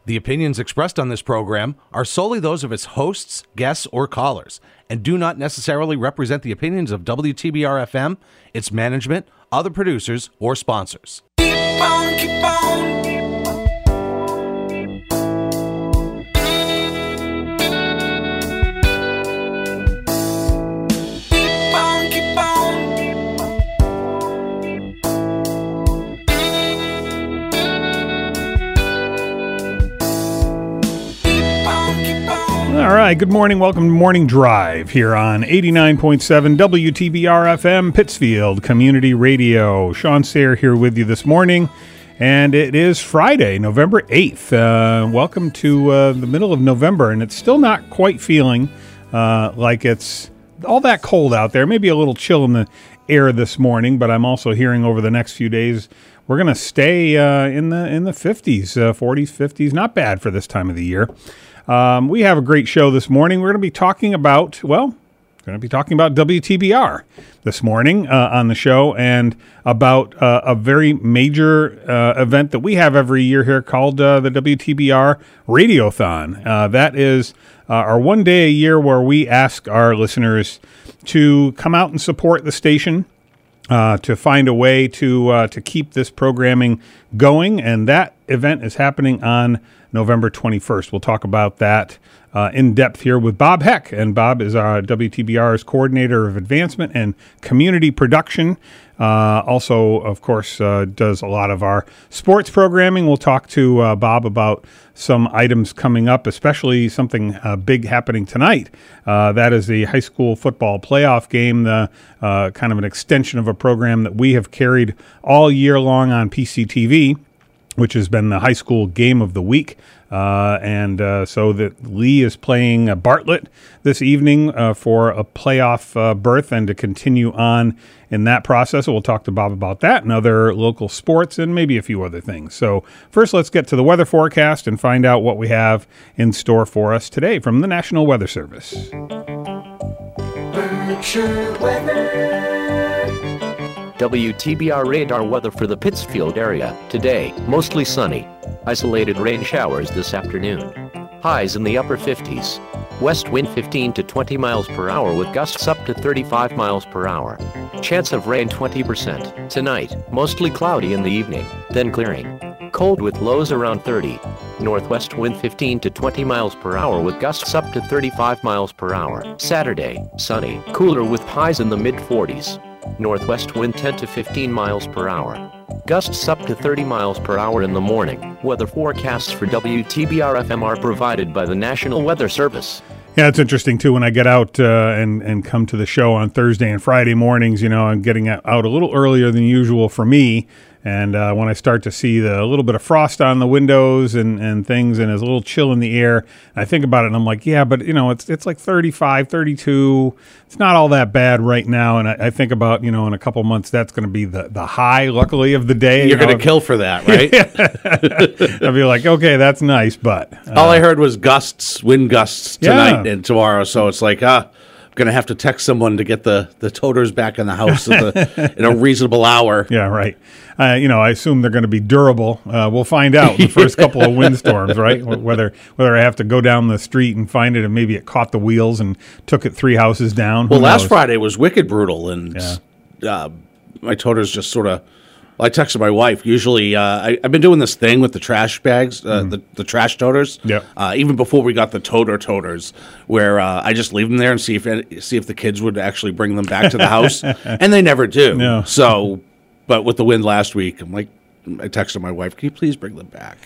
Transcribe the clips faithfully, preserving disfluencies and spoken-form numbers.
The opinions expressed on this program are solely those of its hosts, guests, or callers, and do not necessarily represent the opinions of W T B R F M, its management, other producers, or sponsors. Keep on, keep on. All right, good morning. Welcome to Morning Drive here on eighty-nine point seven W T B R F M, Pittsfield Community Radio. Sean Sayre here with you this morning, and it is Friday, November eighth. Uh, welcome to uh, the middle of November, and it's still not quite feeling uh, like it's all that cold out there. Maybe a little chill in the air this morning, but I'm also hearing over the next few days we're going to stay uh, in the in the fifties, uh, forties, fifties. Not bad for this time of the year. Um, we have a great show this morning. We're going to be talking about, well, going to be talking about W T B R this morning uh, on the show, and about uh, a very major uh, event that we have every year here called uh, the W T B R Radiothon. Uh, that is uh, our one day a year where we ask our listeners to come out and support the station, Uh, to find a way to uh, to keep this programming going, and that event is happening on November twenty-first. We'll talk about that uh, in depth here with Bob Heck, and Bob is our W T B R's Coordinator of Advancement and Community Production. Uh, also, of course, uh, does a lot of our sports programming. We'll talk to uh, Bob about some items coming up, especially something uh, big happening tonight. Uh, that is the high school football playoff game, the uh, kind of an extension of a program that we have carried all year long on P C T V, which has been the high school game of the week. Uh, and uh, so that Lee is playing uh, Bartlett this evening uh, for a playoff uh, berth, and to continue on in that process. So we'll talk to Bob about that and other local sports and maybe a few other things. So first, let's get to the weather forecast and find out what we have in store for us today from the National Weather Service. Berkshire weather. W T B R radar weather for the Pittsfield area. Today, mostly sunny. Isolated rain showers this afternoon. Highs in the upper fifties. West wind fifteen to twenty miles per hour with gusts up to thirty-five miles per hour. Chance of rain twenty percent. Tonight, mostly cloudy in the evening, then clearing. Cold with lows around thirty. Northwest wind fifteen to twenty miles per hour with gusts up to thirty-five miles per hour. Saturday, sunny, cooler with highs in the mid forties. Northwest wind ten to fifteen miles per hour. Gusts up to thirty miles per hour in the morning. Weather forecasts for W T B R F M are provided by the National Weather Service. Yeah, it's interesting, too, when I get out uh, and, and come to the show on Thursday and Friday mornings. You know, I'm getting out a little earlier than usual for me. And uh, when I start to see the, a little bit of frost on the windows and, and things, and there's a little chill in the air, I think about it and I'm like, yeah, but, you know, it's it's like thirty-five, thirty-two. It's not all that bad right now. And I, I think about, you know, in a couple months, that's going to be the, the high, luckily, of the day. You're you know? going to kill for that, right? I'll be like, okay, that's nice, but... Uh, All I heard was gusts, wind gusts tonight Yeah. and tomorrow. So it's like, ah, I'm going to have to text someone to get the, the toters back in the house at the, in a reasonable hour. Yeah, right. Uh, you know, I assume they're going to be durable. Uh, we'll find out in the first couple of windstorms, right? Wh- Whether whether I have to go down the street and find it, and maybe it caught the wheels and took it three houses down. Who Well, last knows? Friday was wicked brutal, and Yeah. uh, my toters just sort of. Well, I texted my wife. Usually, uh, I, I've been doing this thing with the trash bags, uh, the, the trash toters. Yep. Uh, even before we got the toter toters, where uh, I just leave them there and see if see if the kids would actually bring them back to the house, and they never do. No. So, but with the wind last week, I'm like, I texted my wife, "Can you please bring them back?"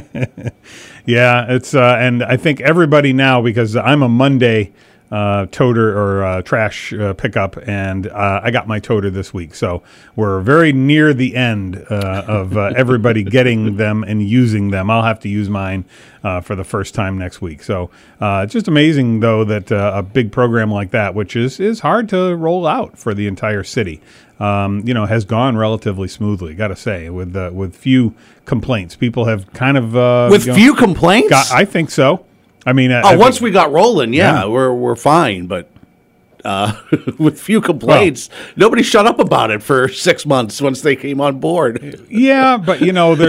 Yeah, it's uh, and I think everybody now, because I'm a Monday uh, toter or uh, trash uh, pickup, and uh, I got my toter this week, so we're very near the end uh, of uh, everybody getting them and using them. I'll have to use mine uh, for the first time next week. So uh, it's just amazing, though, that uh, a big program like that, which is is hard to roll out for the entire city, Um, you know, has gone relatively smoothly, got to say, with uh, with few complaints. People have kind of uh, With you know, few complaints? got, I think so. I mean, I, oh, I once think, we got rolling, yeah, Yeah. we're we're fine. But uh, with few complaints, nobody shut up about it for six months once they came on board. yeah, but you know, there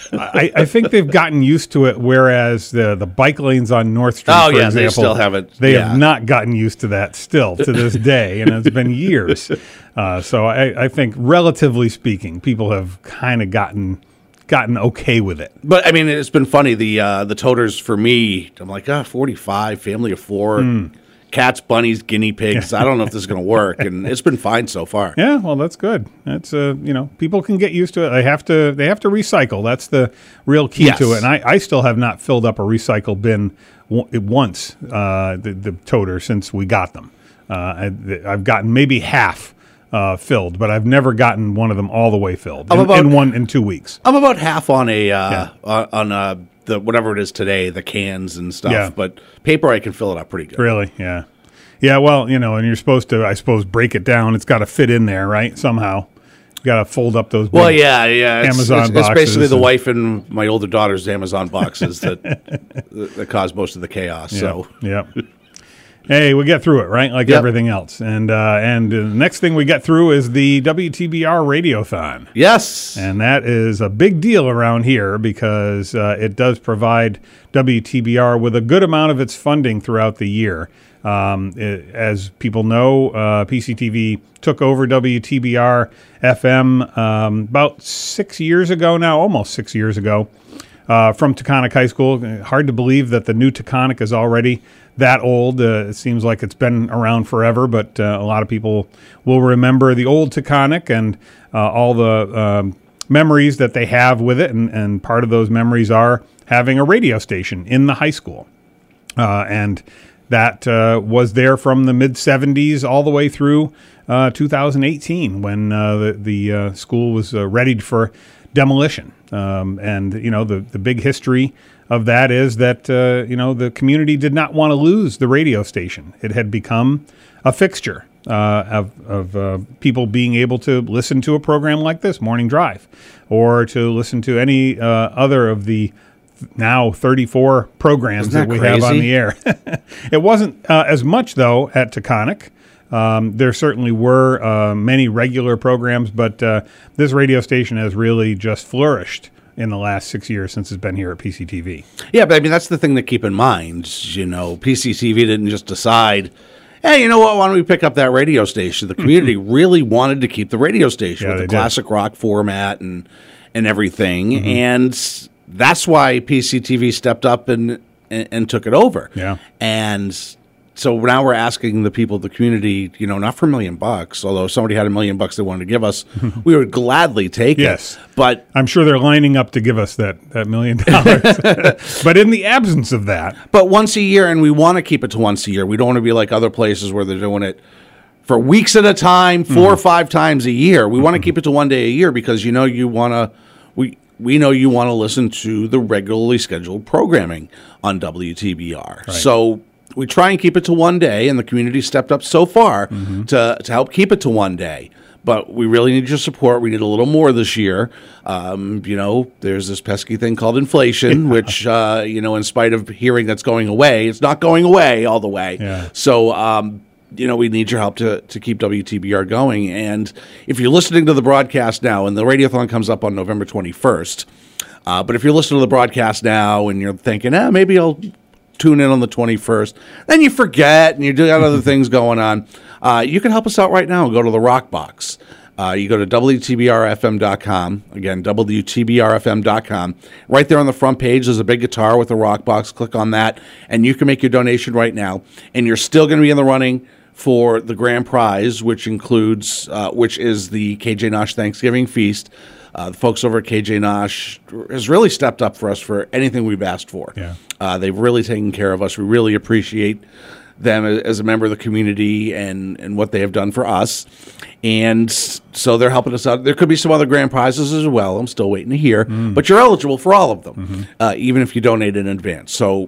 I, I think they've gotten used to it, whereas the, the bike lanes on North Street, Oh, for yeah, example, they still haven't. They yeah. have not gotten used to that still to this day, and it's been years. Uh, so I, I think, relatively speaking, people have kind of gotten gotten okay with it. But I mean, it's been funny. The uh, the toters for me, I'm like, ah, forty-five, family of four, Mm. cats, bunnies, guinea pigs. I don't know if this is going to work, and it's been fine so far. Yeah, well, that's good. That's uh, you know, people can get used to it. They have to. They have to recycle. That's the real key Yes. to it. And I, I still have not filled up a recycle bin w- once. Uh, the, the toter since we got them. Uh, I, I've gotten maybe half uh, filled, but I've never gotten one of them all the way filled I'm in, about- in one in two weeks. I'm about half on a uh, Yeah. on, on uh, the whatever it is today, the cans and stuff. Yeah. But paper, I can fill it up pretty good. Really? Yeah. Yeah, well, you know, and you're supposed to, I suppose, break it down. It's got to fit in there, right? Somehow. You got to fold up those big Well, yeah, yeah. It's, Amazon it's, it's basically boxes the and- wife and my older daughter's Amazon boxes that that cause most of the chaos. So Yep. Hey, we get through it, right? Like Yep. everything else. And uh, and uh, the next thing we get through is the W T B R Radiothon. yes, And that is a big deal around here because uh, it does provide W T B R with a good amount of its funding throughout the year. Um, it, as people know, uh, P C T V took over W T B R F M um, about six years ago now, almost six years ago, uh, from Taconic High School. Hard to believe that the new Taconic is already that old. Uh, it seems like it's been around forever, but uh, a lot of people will remember the old Taconic and uh, all the um, memories that they have with it. And, and part of those memories are having a radio station in the high school. Uh, and that uh, was there from the mid seventies all the way through uh, two thousand eighteen when uh, the, the uh, school was uh, readied for demolition. Um, and, you know, the, the big history of that is that, uh, you know, the community did not want to lose the radio station. It had become a fixture uh, of, of uh, people being able to listen to a program like this, Morning Drive, or to listen to any uh, other of the now thirty-four programs Isn't that, that we have on crazy? the air. It wasn't uh, as much, though, at Taconic. Um, there certainly were uh, many regular programs, but uh, this radio station has really just flourished in the last six years since it's been here at P C T V. yeah, but I mean that's the thing to keep in mind. You know, P C T V didn't just decide, hey, you know what? Why don't we pick up that radio station? The community really wanted to keep the radio station Yeah, with they the did. classic rock format and and everything, Mm-hmm. and that's why P C T V stepped up and, and and took it over. Yeah. And so now we're asking the people of the community, you know, not for a million bucks, although if somebody had a million bucks they wanted to give us, we would gladly take Yes. it. But I'm sure they're lining up to give us that, that million dollars. But in the absence of that, But once a year, and we want to keep it to once a year. We don't want to be like other places where they're doing it for weeks at a time, four or five times a year. We want to keep it to one day a year because you know you want to. We we know you want to listen to the regularly scheduled programming on W T B R. So we try and keep it to one day, and the community stepped up so far to to help keep it to one day. But we really need your support. We need a little more this year. Um, you know, there's this pesky thing called inflation, which, uh, you know, in spite of hearing that's going away, it's not going away all the way. Yeah. So, um, you know, we need your help to, to keep W T B R going. And if you're listening to the broadcast now, and the Radiothon comes up on November twenty-first, uh, but if you're listening to the broadcast now and you're thinking, eh, maybe I'll tune in on the twenty-first, then you forget and you do got other things going on, uh, you can help us out right now and go to the Rock Box. Uh, you go to W T B R F M dot com. Again, W T B R F M dot com. Right there on the front page, there's a big guitar with a rock box. Click on that, and you can make your donation right now. And you're still going to be in the running for the grand prize, which includes, uh, which is the K J Nosh Thanksgiving Feast. Uh, the folks over at K J Nosh has really stepped up for us for anything we've asked for. Yeah. Uh, they've really taken care of us. We really appreciate them as a member of the community and, and what they have done for us. And so they're helping us out. There could be some other grand prizes as well. I'm still waiting to hear. But you're eligible for all of them, mm-hmm. uh, even if you donate in advance. So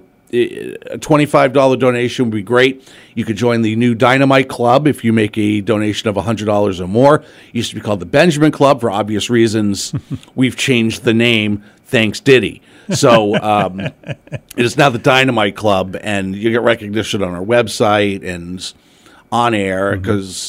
a twenty-five dollars donation would be great. You could join the new Dynamite Club if you make a donation of one hundred dollars or more. It used to be called the Benjamin Club for obvious reasons. We've changed the name. Thanks, Diddy. So um, it is now the Dynamite Club, and you get recognition on our website and on air because,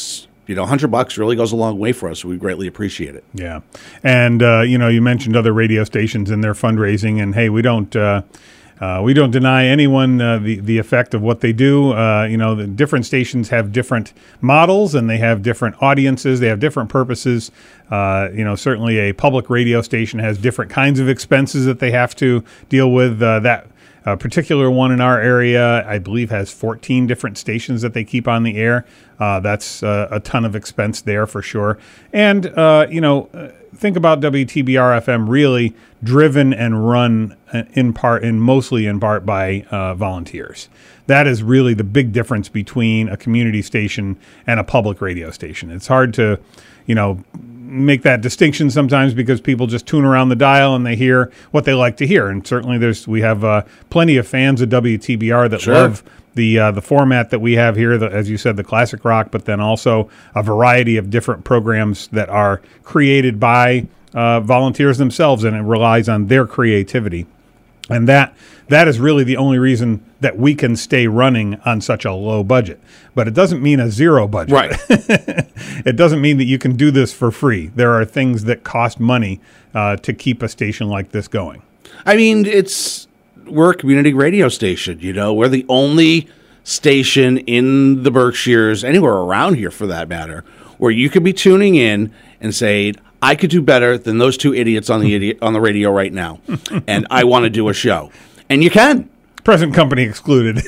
you know, a hundred bucks really goes a long way for us. We greatly appreciate it. Yeah. And, uh, you know, you mentioned other radio stations and their fundraising, and hey, we don't, uh, uh, we don't deny anyone uh, the, the effect of what they do. Uh, you know, the different stations have different models and they have different audiences. They have different purposes. Uh, you know, certainly a public radio station has different kinds of expenses that they have to deal with. Uh, that uh, particular one in our area, I believe, has fourteen different stations that they keep on the air. Uh, that's uh, a ton of expense there for sure. And, uh, you know, uh, think about W T B R F M really driven and run in part, and mostly in part by uh, volunteers. That is really the big difference between a community station and a public radio station. It's hard to, you know, make that distinction sometimes because people just tune around the dial and they hear what they like to hear. And certainly there's we have uh, plenty of fans of W T B R that Sure. love the uh, the format that we have here, the, as you said, the classic rock, but then also a variety of different programs that are created by uh, volunteers themselves, and it relies on their creativity. And that that is really the only reason that we can stay running on such a low budget. But it doesn't mean a zero budget. Right. It doesn't mean that you can do this for free. There are things that cost money uh, to keep a station like this going. I mean, it's we're a community radio station. You know, we're the only station in the Berkshires, anywhere around here for that matter, where you could be tuning in and say, I could do better than those two idiots on the idiot on the radio right now, and I want to do a show, and you can. Present company excluded.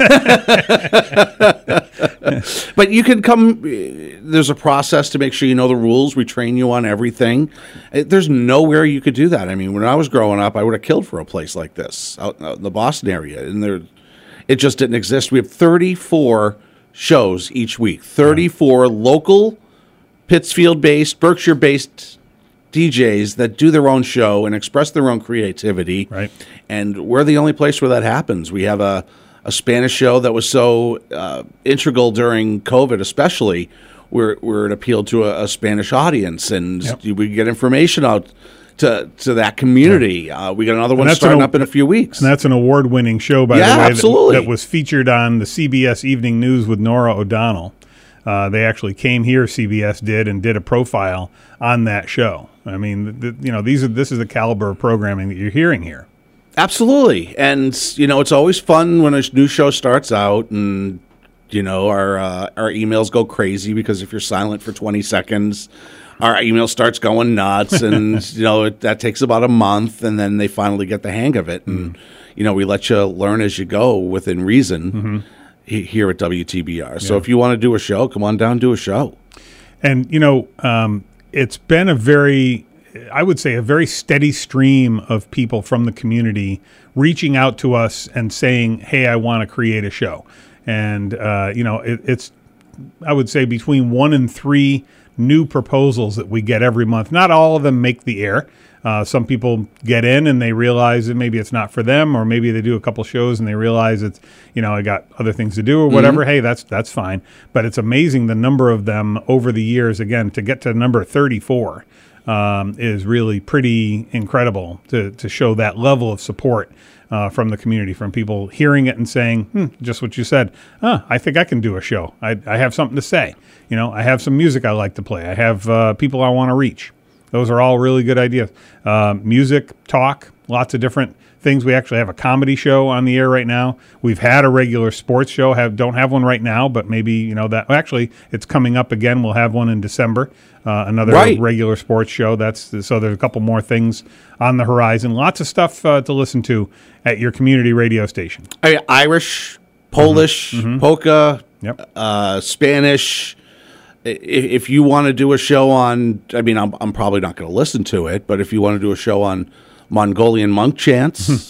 But you can come. There's a process to make sure you know the rules. We train you on everything. There's nowhere you could do that. I mean, when I was growing up, I would have killed for a place like this out in the Boston area, and there, it just didn't exist. We have thirty-four shows each week, thirty-four local, Pittsfield-based, Berkshire-based D Js that do their own show and express their own creativity. Right. And we're the only place where that happens. We have a, a Spanish show that was so uh, integral during COVID, especially, where, where it appealed to a, a Spanish audience, and Yep. we get information out to to that community. Yeah. Uh, we got another one that's starting an, up in a few weeks. And that's an award-winning show, by Yeah, the way, absolutely. That, that was featured on the C B S Evening News with Nora O'Donnell. Uh, they actually came here, C B S did, and did a profile on that show. I mean, the, you know, these are this is the caliber of programming that you're hearing here. Absolutely. And, you know, it's always fun when a new show starts out and, you know, our uh, our emails go crazy because if you're silent for twenty seconds, our email starts going nuts. And, you know, it, that takes about a month, and then they finally get the hang of it. And, mm. you know, we let you learn as you go within reason mm-hmm. he, here at W T B R. Yeah. So if you want to do a show, come on down, do a show. And, you know, um, it's been a very... I would say a very steady stream of people from the community reaching out to us and saying, hey, I want to create a show. And, uh, you know, it, it's, I would say between one and three new proposals that we get every month. Not all of them make the air. Uh, some people get in and they realize that maybe it's not for them, or maybe they do a couple shows and they realize it's, you know, I got other things to do or whatever. Mm-hmm. Hey, that's that's fine. But it's amazing the number of them over the years, again, to get to number thirty-four. Um, is really pretty incredible to, to show that level of support uh, from the community, from people hearing it and saying, hmm, just what you said, huh, I think I can do a show. I, I have something to say. You know, I have some music I like to play. I have uh, people I want to reach. Those are all really good ideas. Uh, music, talk, lots of different things. We actually have a comedy show on the air right now. We've had a regular sports show. Have don't have one right now, but maybe, you know, that actually it's coming up again. We'll have one in December. Uh, another right. regular sports show. That's so there's a couple more things on the horizon. Lots of stuff uh, to listen to at your community radio station. I mean, Irish, Polish, mm-hmm. polka, yep. uh, Spanish. If, if you want to do a show on, I mean, I'm, I'm probably not going to listen to it, but if you want to do a show on Mongolian monk chants,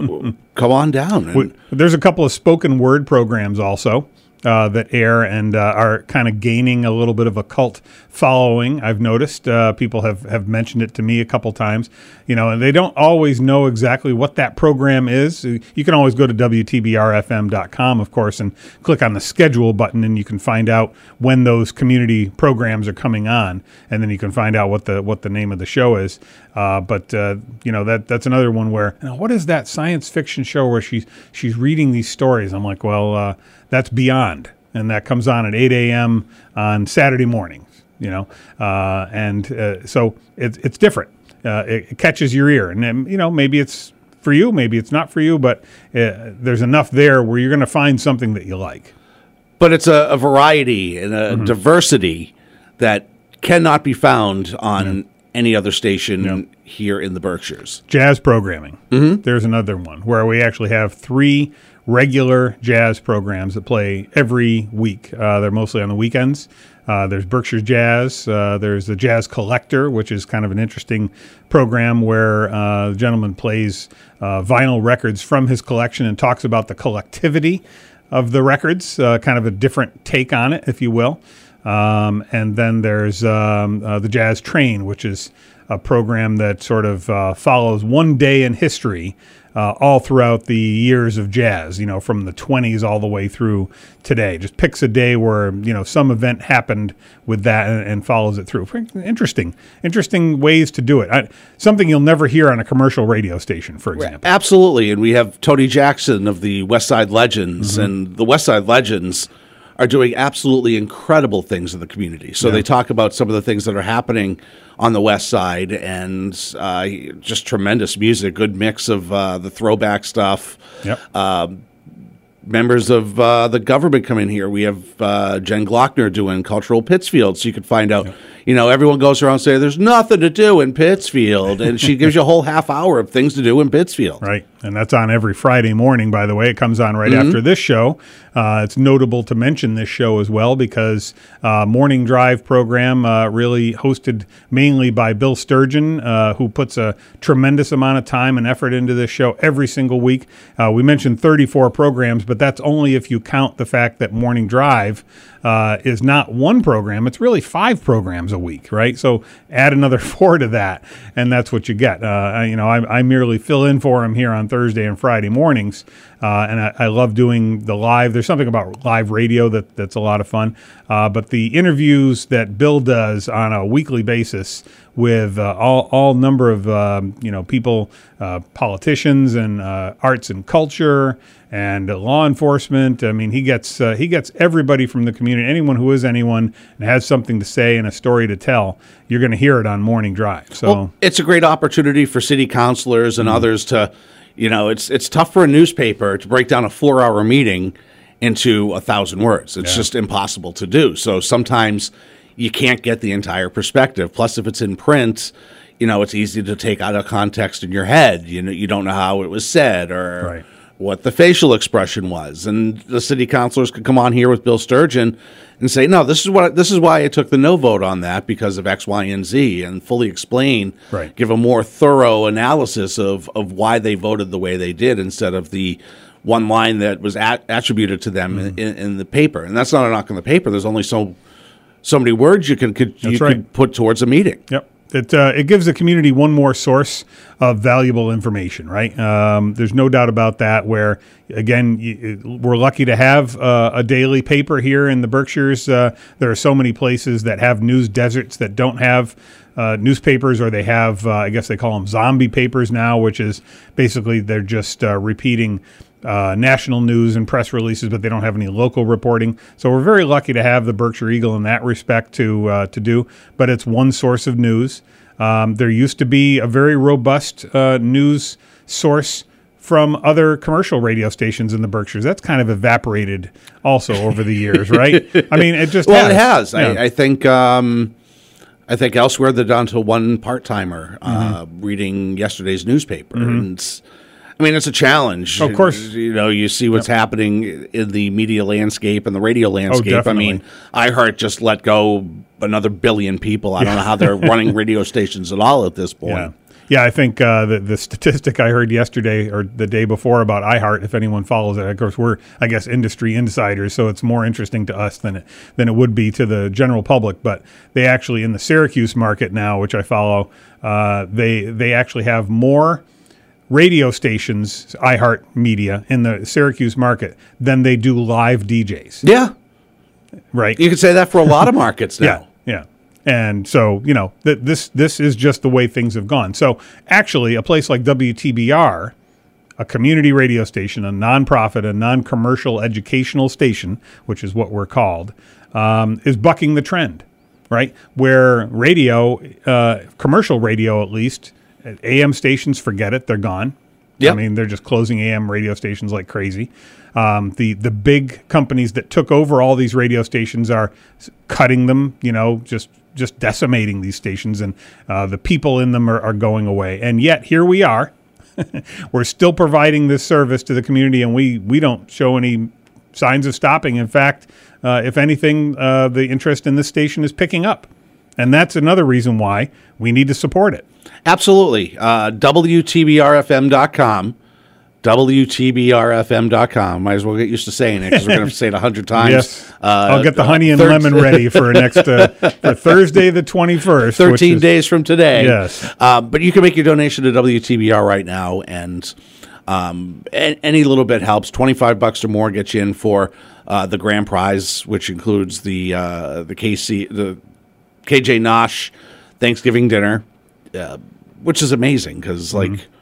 come on down. And there's a couple of spoken word programs also. Uh, that air and uh, are kind of gaining a little bit of a cult following. I've noticed uh, people have, have mentioned it to me a couple times, you know, and they don't always know exactly what that program is. You can always go to W T B R F M dot com, of course, and click on the schedule button, and you can find out when those community programs are coming on, and then you can find out what the what the name of the show is. Uh, but uh, you know, that that's another one where, you know, what is that science fiction show where she's she's reading these stories? I'm like, well, uh, that's Beyond. and that comes on at eight a.m. on Saturday mornings. You know, uh, and uh, so it's it's different. Uh, it, it catches your ear, and then, you know, maybe it's for you, maybe it's not for you, but uh, there's enough there where you're going to find something that you like. But it's a, a variety and a mm-hmm. diversity that cannot be found on yeah. any other station yeah. here in the Berkshires. Jazz programming. Mm-hmm. There's another one where we actually have three regular jazz programs that play every week. Uh, they're mostly on the weekends. Uh, there's Berkshire Jazz. Uh, there's the Jazz Collector, which is kind of an interesting program where uh, the gentleman plays uh, vinyl records from his collection and talks about the collectivity of the records, uh, kind of a different take on it, if you will. Um, and then there's um, uh, the Jazz Train, which is a program that sort of uh, follows one day in history uh, all throughout the years of jazz, you know, from the twenties all the way through today. Just picks a day where, you know, some event happened with that and, and follows it through. Interesting. Interesting ways to do it. I, something you'll never hear on a commercial radio station, for example. Absolutely. And we have Tony Jackson of the West Side Legends, mm-hmm. and the West Side Legends are doing absolutely incredible things in the community. So yeah. they talk about some of the things that are happening on the West Side, and uh, just tremendous music, good mix of uh, the throwback stuff. Yep. Um, members of uh, the government come in here. We have uh, Jen Glockner doing Cultural Pittsfield, so you can find out, yep. you know, everyone goes around saying there's nothing to do in Pittsfield, and she gives you a whole half hour of things to do in Pittsfield. Right, and that's on every Friday morning, by the way. It comes on right mm-hmm. after this show. Uh, it's notable to mention this show as well because uh, Morning Drive program uh, really hosted mainly by Bill Sturgeon, uh, who puts a tremendous amount of time and effort into this show every single week. Uh, we mentioned thirty-four programs, but that's only if you count the fact that Morning Drive uh, is not one program. It's really five programs a week, right? So add another four to that, and that's what you get. Uh, you know, I, I merely fill in for him here on Thursday and Friday mornings, uh, and I, I love doing the live. There's something about live radio that, that's a lot of fun. Uh, but the interviews that Bill does on a weekly basis with uh, all all number of um, you know people, uh, politicians and uh, arts and culture and uh, law enforcement. I mean, he gets uh, he gets everybody from the community. Anyone who is anyone and has something to say and a story to tell, you're going to hear it on Morning Drive. So well, it's a great opportunity for city councilors and mm-hmm. others to, you know, it's it's tough for a newspaper to break down a four-hour meeting into a thousand words. It's yeah. just impossible to do. So sometimes you can't get the entire perspective. Plus, if it's in print, you know, it's easy to take out of context in your head. You know, you don't know how it was said or right. what the facial expression was. And the city councilors could come on here with Bill Sturgeon and say, no, this is what this is why I took the no vote on that because of X, Y, and Z, and fully explain, right. give a more thorough analysis of, of why they voted the way they did instead of the one line that was at, attributed to them mm. in, in the paper. And that's not a knock on the paper. There's only so so many words you can could, you right. could put towards a meeting. Yep. It uh, it gives the community one more source of valuable information, right? Um, there's no doubt about that. Where again, you, we're lucky to have uh, a daily paper here in the Berkshires. Uh, there are so many places that have news deserts that don't have uh, newspapers, or they have, uh, I guess they call them zombie papers now, which is basically they're just uh, repeating Uh, national news and press releases, but they don't have any local reporting. So we're very lucky to have the Berkshire Eagle in that respect to uh, to do. But it's one source of news. Um, there used to be a very robust uh, news source from other commercial radio stations in the Berkshires. That's kind of evaporated also over the years, right? I mean, it just well, has. it has. Yeah. I, I think. Um, I think elsewhere they're down to one part timer uh, mm-hmm. reading yesterday's newspaper, mm-hmm. and. I mean, it's a challenge. Of course. You know, you see what's yep. happening in the media landscape and the radio landscape. Oh, definitely. I mean, iHeart just let go another billion people. I yeah. don't know how they're running radio stations at all at this point. Yeah, yeah I think uh, the, the statistic I heard yesterday or the day before about iHeart, if anyone follows it, of course, we're, I guess, industry insiders, so it's more interesting to us than it, than it would be to the general public. But they actually, in the Syracuse market now, which I follow, uh, they they actually have more radio stations, iHeart Media, in the Syracuse market than they do live D Js. Yeah. Right. You could say that for a lot of markets now. Yeah, yeah. And so, you know, th- this this is just the way things have gone. So actually, a place like W T B R, a community radio station, a nonprofit, a non-commercial educational station, which is what we're called, um, is bucking the trend, right? Where radio, uh, commercial radio at least, A M stations, forget it, they're gone. Yep. I mean, they're just closing A M radio stations like crazy. Um, the the big companies that took over all these radio stations are cutting them, you know, just just decimating these stations, and uh, the people in them are, are going away. And yet here we are. We're still providing this service to the community, and we, we don't show any signs of stopping. In fact, uh, if anything, uh, the interest in this station is picking up. And that's another reason why we need to support it. Absolutely. Uh, W T B R F M dot com. W T B R F M dot com. Might as well get used to saying it because we're going to say it a hundred times. Yes. Uh, I'll get the honey and thir- lemon ready for next uh, for Thursday the twenty-first. thirteen which is, days from today. Yes. Uh, but you can make your donation to W T B R right now, and um, a- any little bit helps. twenty-five bucks or more gets you in for uh, the grand prize, which includes the uh, the K C the K J Nosh Thanksgiving dinner, uh, which is amazing because like. Mm-hmm.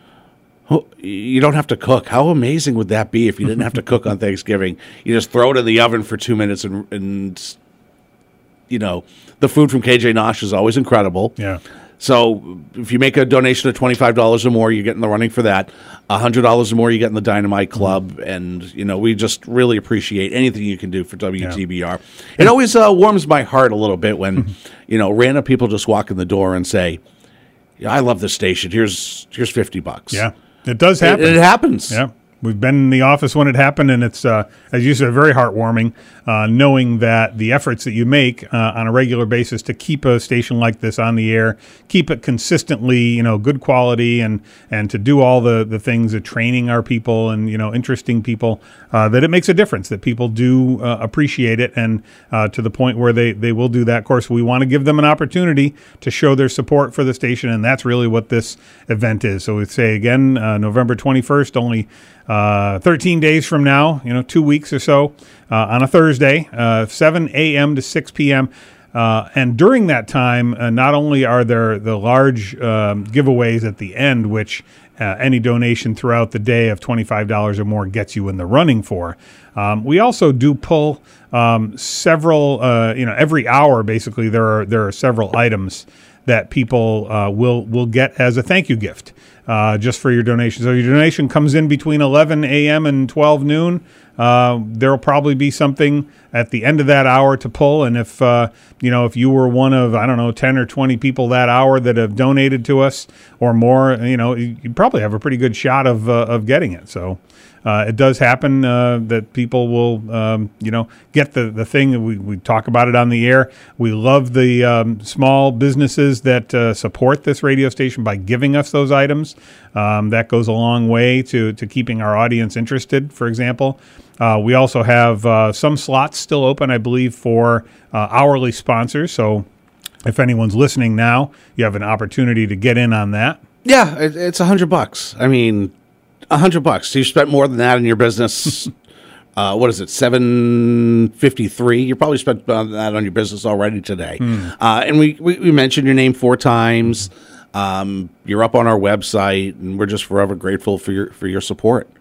You don't have to cook. How amazing would that be if you didn't have to cook on Thanksgiving? You just throw it in the oven for two minutes, and, and you know, the food from K J Nosh is always incredible. Yeah. So if you make a donation of twenty-five dollars or more, you get in the running for that. one hundred dollars or more, you get in the Dynamite Club. Mm-hmm. And, you know, we just really appreciate anything you can do for W T B R. Yeah. It always uh, warms my heart a little bit when, you know, random people just walk in the door and say, yeah, I love this station. Here's here's fifty bucks. Yeah. It does happen. It, it happens. Yeah. We've been in the office when it happened, and it's, uh, as you said, very heartwarming uh, knowing that the efforts that you make uh, on a regular basis to keep a station like this on the air, keep it consistently, you know, good quality, and, and to do all the, the things of training our people and, you know, interesting people, uh, that it makes a difference, that people do uh, appreciate it, and uh, to the point where they, they will do that. Of course, we want to give them an opportunity to show their support for the station, and that's really what this event is. So we say again, uh, November twenty-first, only Uh, thirteen days from now, you know, two weeks or so, uh, on a Thursday, uh, seven a.m. to six p.m. Uh, and during that time, uh, not only are there the large um, giveaways at the end, which uh, any donation throughout the day of twenty-five dollars or more gets you in the running for, um, we also do pull um, several, uh, you know, every hour, basically, there are there are several items that people uh, will will get as a thank you gift. Uh, just for your donation. So your donation comes in between eleven a.m. and twelve noon. Uh, there will probably be something at the end of that hour to pull. And if, uh, you know, if you were one of, I don't know, ten or twenty people that hour that have donated to us or more, you know, you, you probably have a pretty good shot of, uh, of getting it. So uh, it does happen uh, that people will, um, you know, get the, the thing. We, we talk about it on the air. We love the um, small businesses that uh, support this radio station by giving us those items. Um, that goes a long way to, to keeping our audience interested, for example. Uh, we also have uh, some slots still open, I believe, for uh, hourly sponsors. So if anyone's listening now, you have an opportunity to get in on that. Yeah, it, it's a hundred bucks. I mean, a hundred bucks. You spent more than that in your business. uh, what is it, seven fifty-three? You probably spent that on your business already today. Mm. Uh, and we, we, we mentioned your name four times. Um, you're up on our website, and we're just forever grateful for your for your support.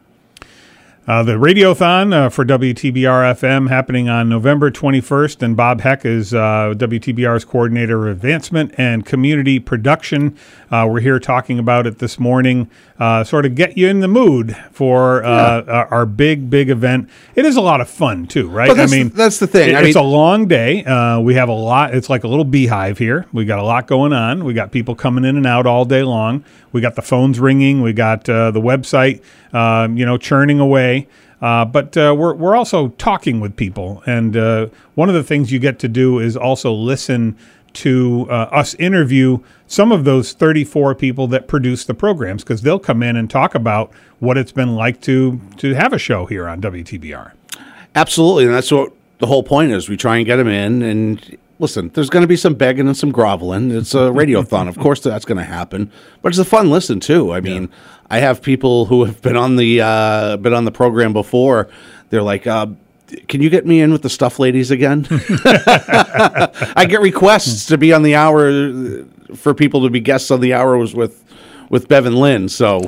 Uh, the Radiothon uh, for W T B R F M happening on November twenty-first, and Bob Heck is uh, W T B R's Coordinator of Advancement and Community Production. Uh, we're here talking about it this morning, uh, sort of get you in the mood for uh, yeah. our, our big, big event. It is a lot of fun, too, right? I mean, that's the thing. It, I it's mean, a long day. Uh, we have a lot. It's like a little beehive here. We got a lot going on. We got people coming in and out all day long. We got the phones ringing. We got uh, the website, uh, you know, churning away. Uh, but uh, we're we're also talking with people, and uh, one of the things you get to do is also listen to uh, us interview some of those thirty-four people that produce the programs, because they'll come in and talk about what it's been like to to have a show here on W T B R. Absolutely, and that's what the whole point is. We try and get them in, and listen, there's going to be some begging and some groveling. It's a radiothon. Of course that's going to happen, but it's a fun listen, too. I mean, yeah. I have people who have been on the uh, been on the program before. They're like, uh, can you get me in with the Stuff Ladies again? I get requests to be on the hour, for people to be guests on the hour was with with Bevan Lynn. So,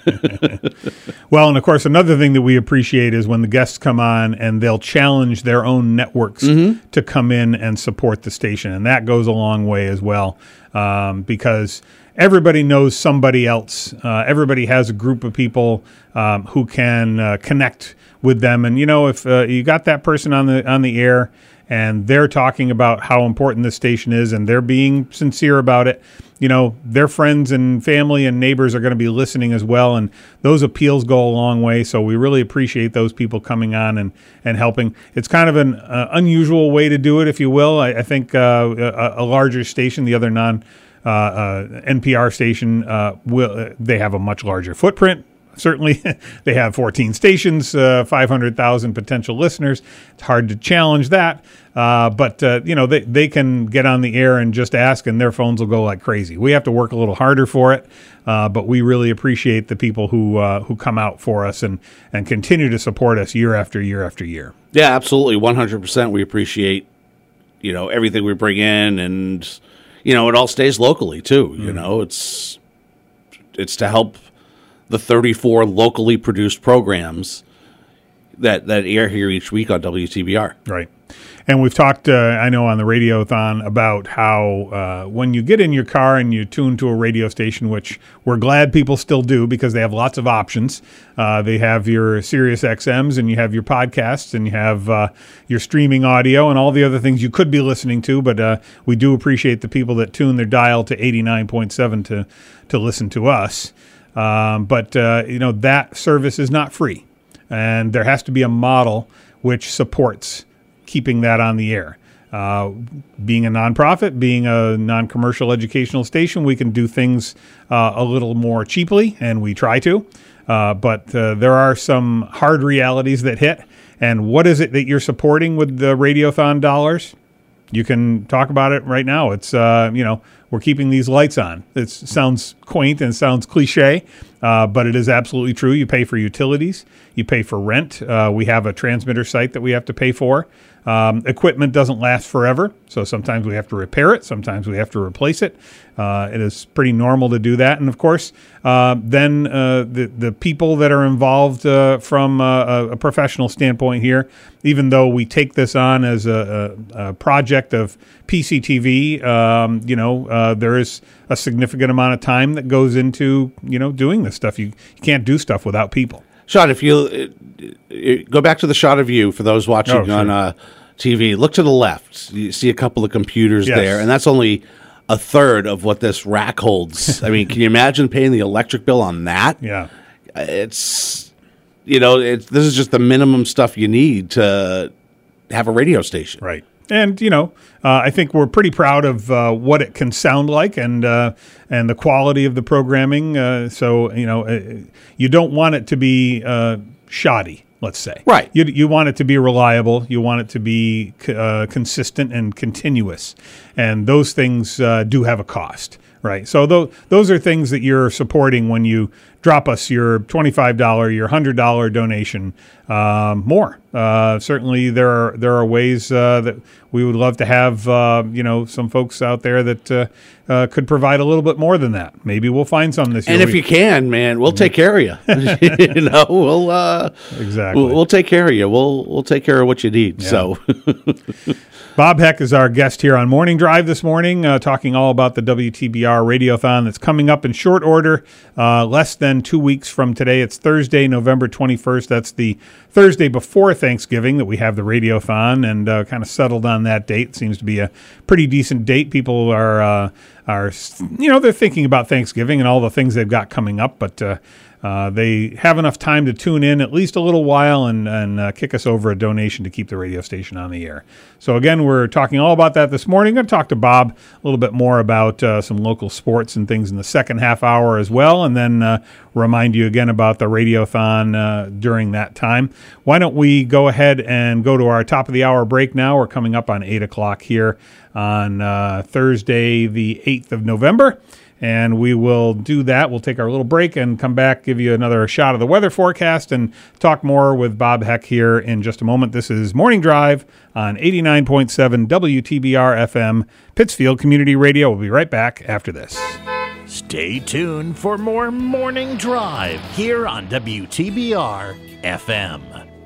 well, and of course, another thing that we appreciate is when the guests come on and they'll challenge their own networks mm-hmm. to come in and support the station, and that goes a long way as well, um, because everybody knows somebody else. Uh, everybody has a group of people um, who can uh, connect with them, and you know, if uh, you got that person on the on the air, and they're talking about how important this station is, and they're being sincere about it, you know, their friends and family and neighbors are going to be listening as well, and those appeals go a long way. So we really appreciate those people coming on and, and helping. It's kind of an uh, unusual way to do it, if you will. I, I think uh, a, a larger station, the other non uh, uh, N P R station, uh, will uh, they have a much larger footprint. Certainly, they have fourteen stations, uh, five hundred thousand potential listeners. It's hard to challenge that. Uh, but, uh, you know, they, they can get on the air and just ask, and their phones will go like crazy. We have to work a little harder for it, uh, but we really appreciate the people who uh, who come out for us and, and continue to support us year after year after year. Yeah, absolutely. one hundred percent. We appreciate, you know, everything we bring in, and, you know, it all stays locally, too. Mm-hmm. You know, it's it's to help the thirty-four locally produced programs that, that air here each week on W T B R. Right. And we've talked, uh, I know, on the Radiothon about how uh, when you get in your car and you tune to a radio station, which we're glad people still do because they have lots of options. Uh, they have your Sirius X Ms, and you have your podcasts, and you have uh, your streaming audio and all the other things you could be listening to. But uh, we do appreciate the people that tune their dial to eighty-nine point seven to, to listen to us. Um, but, uh, you know, that service is not free, and there has to be a model which supports keeping that on the air. Uh, being a nonprofit, being a non-commercial educational station, we can do things uh, a little more cheaply, and we try to. Uh, but uh, there are some hard realities that hit. And what is it that you're supporting with the Radiothon dollars? You can talk about it right now. It's, uh, you know, we're keeping these lights on. It sounds quaint and sounds cliche, uh, but it is absolutely true. You pay for utilities. You pay for rent. Uh, we have a transmitter site that we have to pay for. Um, equipment doesn't last forever, so sometimes we have to repair it. Sometimes we have to replace it. Uh, it is pretty normal to do that. And, of course, uh, then uh, the, the people that are involved uh, from uh, a professional standpoint here, even though we take this on as a, a, a project of P C T V, um, you know, uh, there is a significant amount of time that goes into, you know, doing this stuff. You, you can't do stuff without people. Sean, if you uh, uh, go back to the shot of you for those watching oh, sure. on uh, T V, look to the left. You see a couple of computers yes. there, and that's only a third of what this rack holds. I mean, can you imagine paying the electric bill on that? Yeah. It's, you know, it's, this is just the minimum stuff you need to have a radio station. Right. And, you know, uh, I think we're pretty proud of uh, what it can sound like and uh, and the quality of the programming. Uh, so, you know, uh, you don't want it to be uh, shoddy, let's say. Right. You, you want it to be reliable. You want it to be uh, consistent and continuous. And those things uh, do have a cost. Right. So th- those are things that you're supporting when you drop us your twenty-five dollars, your one hundred dollars donation, um, more. Uh, certainly there are there are ways uh, that we would love to have, uh, you know, some folks out there that uh, uh, could provide a little bit more than that. Maybe we'll find some this year. And if you can, man, we'll take care of you. you know, we'll uh, exactly we'll, we'll take care of you. We'll we'll take care of what you need. Yeah. So. Bob Heck is our guest here on Morning Drive this morning, uh, talking all about the W T B R Radiothon that's coming up in short order, uh, less than two weeks from today. It's Thursday, November twenty-first. That's the Thursday before Thanksgiving that we have the Radiothon, and uh, kind of settled on that date. Seems to be a pretty decent date. People are, uh, are you know, they're thinking about Thanksgiving and all the things they've got coming up, but uh, Uh, they have enough time to tune in at least a little while and, and uh, kick us over a donation to keep the radio station on the air. So, again, we're talking all about that this morning. I'm going to talk to Bob a little bit more about uh, some local sports and things in the second half hour as well, and then uh, remind you again about the Radiothon uh, during that time. Why don't we go ahead and go to our top of the hour break now? We're coming up on eight o'clock here on uh, Thursday, the eighth of November. And we will do that. We'll take our little break and come back, give you another shot of the weather forecast, and talk more with Bob Heck here in just a moment. This is Morning Drive on eighty-nine point seven W T B R F M, Pittsfield Community Radio. We'll be right back after this. Stay tuned for more Morning Drive here on W T B R F M.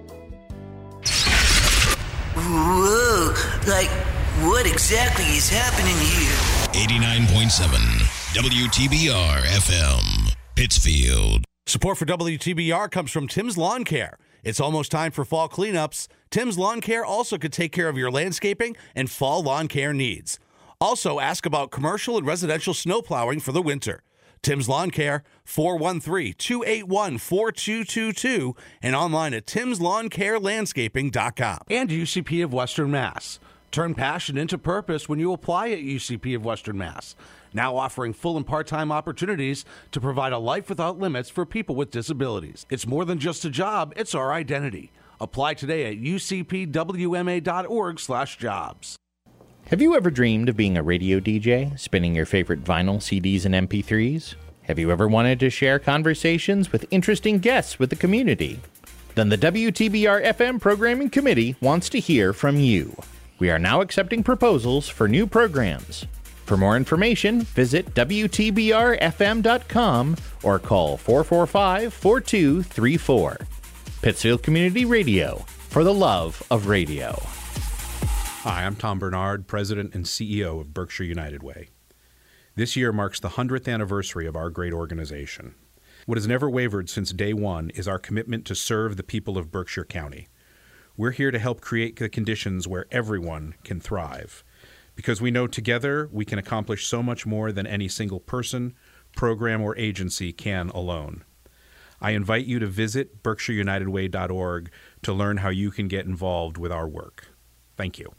Whoa, like, what exactly is happening here? eighty-nine point seven W T B R F M, Pittsfield. Support for W T B R comes from Tim's Lawn Care. It's almost time for fall cleanups. Tim's Lawn Care also could take care of your landscaping and fall lawn care needs. Also, ask about commercial and residential snow plowing for the winter. Tim's Lawn Care, four one three, two eight one, four two two two, and online at tims lawn care landscaping dot com. And U C P of Western Mass. Turn passion into purpose when you apply at U C P of Western Mass. Now offering full and part-time opportunities to provide a life without limits for people with disabilities. It's more than just a job, it's our identity. Apply today at u c p w m a dot org slash jobs. Have you ever dreamed of being a radio D J, spinning your favorite vinyl, C Ds, and M P threes? Have you ever wanted to share conversations with interesting guests with the community? Then the W T B R F M Programming Committee wants to hear from you. We are now accepting proposals for new programs. For more information, visit w t b r f m dot com or call four four five, four two three four. Pittsfield Community Radio, for the love of radio. Hi, I'm Tom Bernard, President and C E O of Berkshire United Way. This year marks the hundredth anniversary of our great organization. What has never wavered since day one is our commitment to serve the people of Berkshire County. We're here to help create the conditions where everyone can thrive, because we know together we can accomplish so much more than any single person, program, or agency can alone. I invite you to visit berkshire united way dot org to learn how you can get involved with our work. Thank you.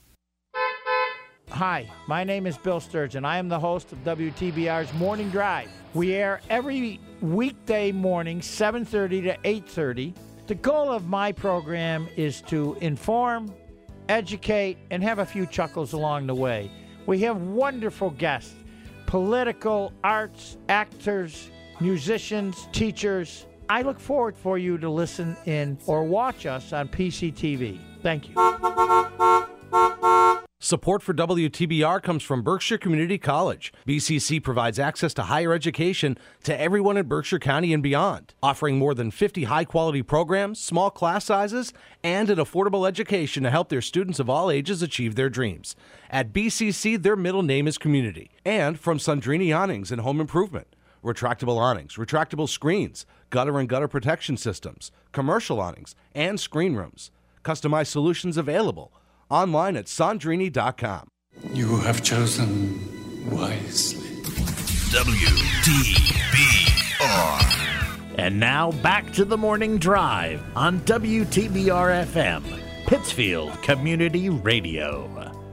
Hi, my name is Bill Sturgeon. I am the host of W T B R's Morning Drive. We air every weekday morning, seven thirty to eight thirty. The goal of my program is to inform, educate, and have a few chuckles along the way. We have wonderful guests, political, arts, actors, musicians, teachers. I look forward for you to listen in or watch us on P C T V. Thank you. Support for W T B R comes from Berkshire Community College. B C C provides access to higher education to everyone in Berkshire County and beyond, offering more than fifty high-quality programs, small class sizes, and an affordable education to help their students of all ages achieve their dreams. At B C C, their middle name is community. And from Sandrini Awnings and Home Improvement, retractable awnings, retractable screens, gutter and gutter protection systems, commercial awnings, and screen rooms. Customized solutions available. Online at sandrini dot com. You have chosen wisely. W T B R. And now back to the Morning Drive on W T B R F M, Pittsfield Community Radio.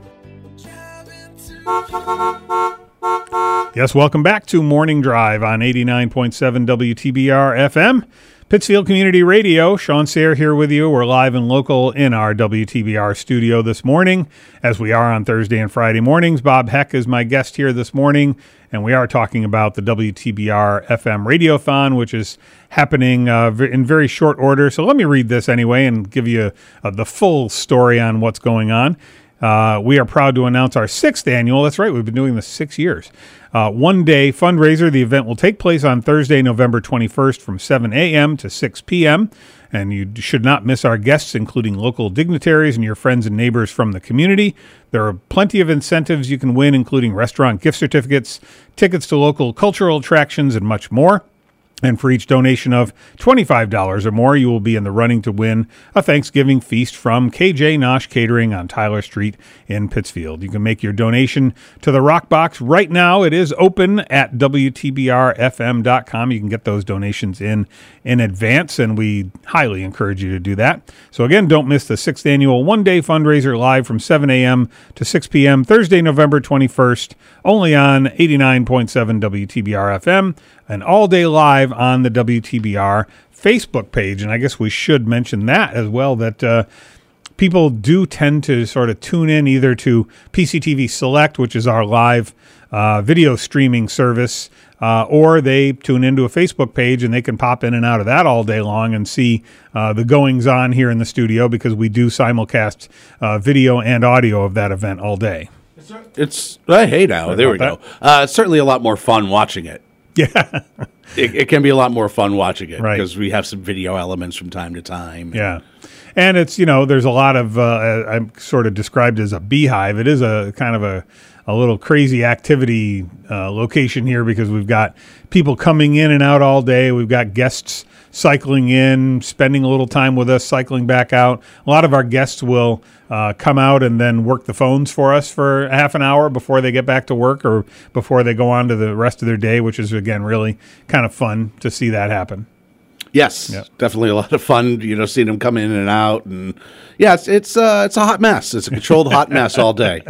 Yes, welcome back to Morning Drive on eighty-nine point seven W T B R F M, Pittsfield Community Radio. Sean Sayre here with you. We're live and local in our W T B R studio this morning, as we are on Thursday and Friday mornings. Bob Heck is my guest here this morning, and we are talking about the W T B R F M Radiothon, which is happening uh, in very short order. So let me read this anyway and give you uh, the full story on what's going on. Uh, we are proud to announce our sixth annual, that's right, we've been doing this six years, uh, one-day fundraiser. The event will take place on Thursday, November twenty-first from seven a.m. to six p.m., and you should not miss our guests, including local dignitaries and your friends and neighbors from the community. There are plenty of incentives you can win, including restaurant gift certificates, tickets to local cultural attractions, and much more. And for each donation of twenty-five dollars or more, you will be in the running to win a Thanksgiving feast from K J Nosh Catering on Tyler Street in Pittsfield. You can make your donation to the Rock Box right now. It is open at w t b r f m dot com. You can get those donations in in advance, and we highly encourage you to do that. So again, don't miss the sixth annual one-day fundraiser live from seven a.m. to six p.m. Thursday, November twenty-first, only on eighty-nine point seven W T B R F M, and all day live on the W T B R Facebook page. And I guess we should mention that as well, that uh, people do tend to sort of tune in either to P C T V Select, which is our live uh, video streaming service, uh, or they tune into a Facebook page and they can pop in and out of that all day long and see uh, the goings on here in the studio, because we do simulcast uh, video and audio of that event all day. It's, uh, hey now, there we go. Uh, it's certainly a lot more fun watching it Yeah. it, it can be a lot more fun watching it Right. because we have some video elements from time to time. Yeah. And it's, you know, there's a lot of, uh, I'm sort of described as a beehive. It is a kind of a, a little crazy activity uh, location here because we've got people coming in and out all day. We've got guests cycling in, spending a little time with us, cycling back out. A lot of our guests will uh, come out and then work the phones for us for half an hour before they get back to work or before they go on to the rest of their day, which is, again, really kind of fun to see that happen. Yes, Yep. definitely a lot of fun, you know, seeing them come in and out. And yeah, it's it's, uh, it's a hot mess. It's a controlled hot mess all day.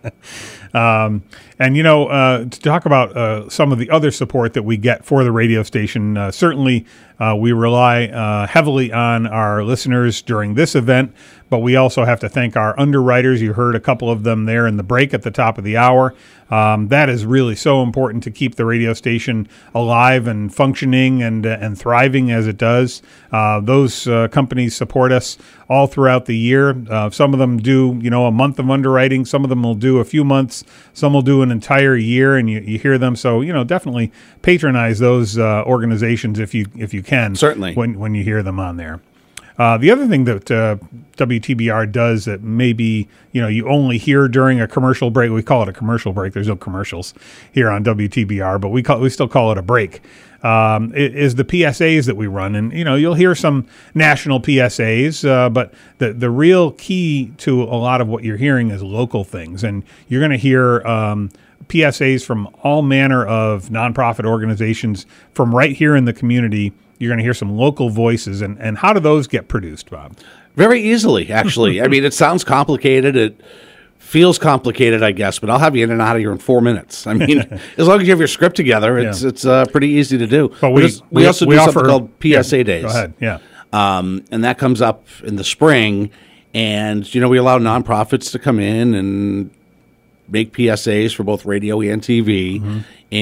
Um, and, you know, uh, to talk about uh, some of the other support that we get for the radio station, uh, certainly uh, we rely uh, heavily on our listeners during this event, but we also have to thank our underwriters. You heard a couple of them there in the break at the top of the hour. Um, that is really so important to keep the radio station alive and functioning and uh, and thriving as it does. Uh, those uh, companies support us all throughout the year. Uh, some of them do, you know, a month of underwriting. Some of them will do a few months. Some will do an entire year, and you, you hear them. So, you know, definitely patronize those uh, organizations if you if you can. Certainly. When when you hear them on there. Uh, the other thing that uh, W T B R does that maybe, you know, you only hear during a commercial break, we call it a commercial break. There's no commercials here on W T B R, but we call we still call it a break, um, is the P S As that we run. And, you know, you'll hear some national P S As, uh, but the, the real key to a lot of what you're hearing is local things. And you're going to hear um, P S As from all manner of nonprofit organizations from right here in the community. You're going to hear some local voices. And, and how do those get produced, Bob? Very easily, actually. I mean, it sounds complicated. It feels complicated, I guess, but I'll have you in and out of here in four minutes. I mean, as long as you have your script together, it's Yeah. it's uh, pretty easy to do. But we, Because we, we also we do offer, something called P S A yeah, Days. Go ahead, yeah. Um, and that comes up in the spring. And, you know, we allow nonprofits to come in and make P S As for both radio and T V. Mm-hmm.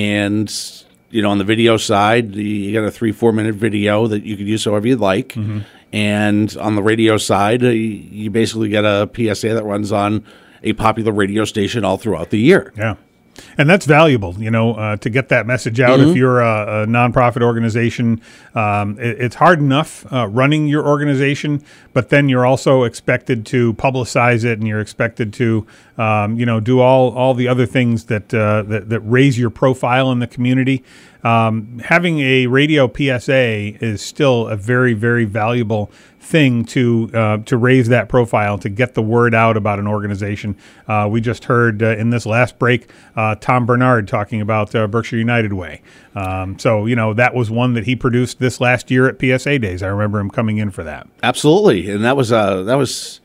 And, you know, on the video side, you get a three, four minute video that you could use however you'd like. Mm-hmm. And on the radio side, uh, you basically get a P S A that runs on a popular radio station all throughout the year. Yeah. And that's valuable, you know, uh, to get that message out. Mm-hmm. If you're a, a nonprofit organization, um, it, it's hard enough uh, running your organization, but then you're also expected to publicize it, and you're expected to, um, you know, do all, all the other things that, uh, that that raise your profile in the community. Um, having a radio P S A is still a very, very valuable thing to uh, to raise that profile, to get the word out about an organization. Uh, we just heard uh, in this last break uh, Tom Bernard talking about uh, Berkshire United Way. Um, so, you know, that was one that he produced this last year at P S A Days. I remember him coming in for that. Absolutely. And that was, uh, that was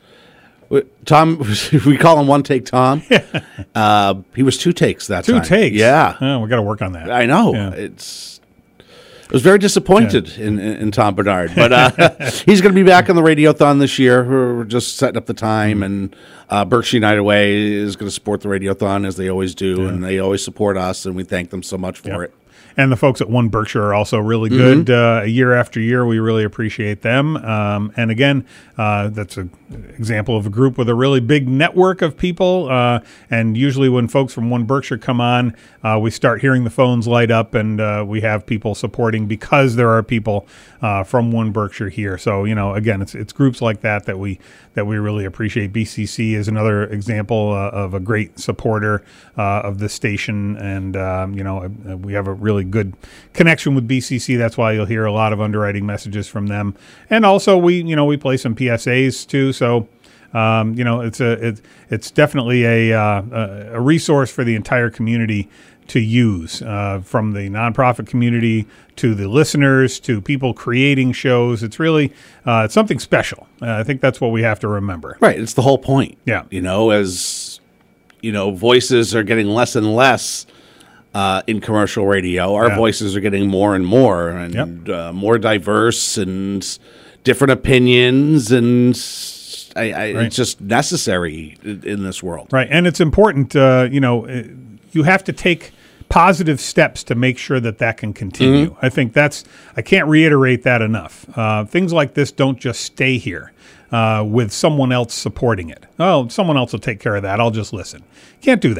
Tom, we call him One Take Tom. uh, he was two takes that Two time. takes? Yeah. Oh, we got to work on that. I know. Yeah. It's. I was very disappointed Yeah. in, in, in Tom Bernard, but uh, he's going to be back on the Radiothon this year. We're just setting up the time, and uh, Berkshire United Way is going to support the Radiothon as they always do, Yeah. and they always support us, and we thank them so much for Yep. it. And the folks at One Berkshire are also really good. Uh, year after year, we really appreciate them. Um, and again, uh, that's an example of a group with a really big network of people. Uh, and usually when folks from One Berkshire come on, uh, we start hearing the phones light up, and uh, we have people supporting because there are people uh, from One Berkshire here. So, you know, again, it's it's groups like that that we that we really appreciate. B C C is another example uh, of a great supporter uh, of this station. And, um, you know, uh, we have a really good connection with B C C. That's why you'll hear a lot of underwriting messages from them. And also we, you know, we play some P S As too. So, um, you know, it's a, it, it's definitely a, uh, a, a resource for the entire community to use, uh, from the nonprofit community to the listeners to people creating shows. It's really, uh, it's something special. Uh, I think that's what we have to remember. Right. It's the whole point. Yeah. You know, as, you know, voices are getting less and less Uh, in commercial radio, our Yeah. voices are getting more and more, and Yep. uh, more diverse, and different opinions, and I, I, Right. it's just necessary in, in this world. Right, and it's important, uh, you know, uh, you have to take positive steps to make sure that that can continue. Mm-hmm. I think that's, I can't reiterate that enough. Uh, things like this don't just stay here uh, with someone else supporting it. Oh, someone else will take care of that. I'll just listen. Can't do that.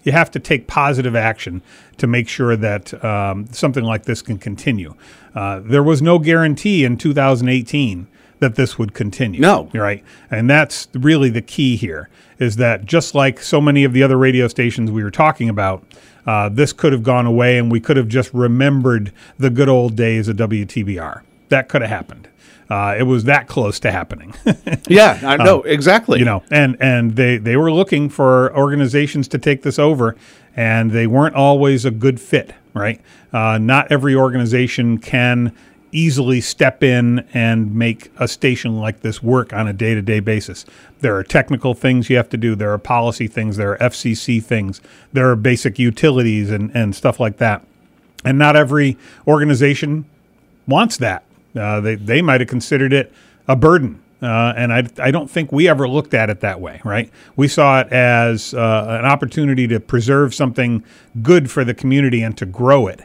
you have to take positive action to make sure that um, something like this can continue. Uh, there was no guarantee in two thousand eighteen that this would continue. No. Right? And that's really the key here, is that just like so many of the other radio stations we were talking about, uh, this could have gone away and we could have just remembered the good old days of W T B R. That could have happened. Uh, it was that close to happening. Yeah, I know, um, exactly. You know, and, and they, they were looking for organizations to take this over, and they weren't always a good fit, right? Uh, not every organization can easily step in and make a station like this work on a day-to-day basis. There are technical things you have to do. There are policy things. There are F C C things. There are basic utilities and, and stuff like that. And not every organization wants that. Uh, they they might have considered it a burden, uh, and I, I don't think we ever looked at it that way, right? We saw it as uh, an opportunity to preserve something good for the community and to grow it.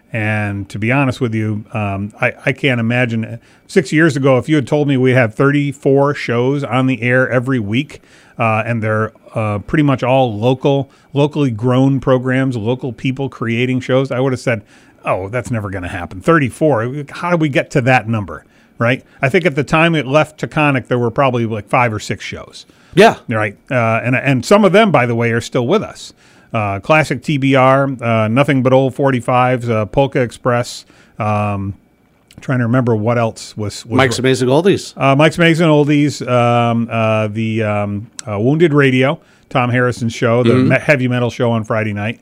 And to be honest with you, um, I, I can't imagine six years ago if you had told me we have thirty-four shows on the air every week, uh, and they're uh, pretty much all local, locally grown programs, local people creating shows, I would have said, oh, that's never going to happen. thirty-four, how do we get to that number, right? I think at the time it left Taconic, there were probably like five or six shows. Yeah. Right. Uh, and and some of them, by the way, are still with us. Uh, Classic T B R, uh, Nothing But Old forty-fives, uh, Polka Express. Um, trying to remember what else was. was Mike's Amazing Oldies. Uh, Mike's Amazing Oldies, um, uh, the um, uh, Wounded Radio, Tom Harrison's show, the Mm-hmm. me- heavy metal show on Friday night.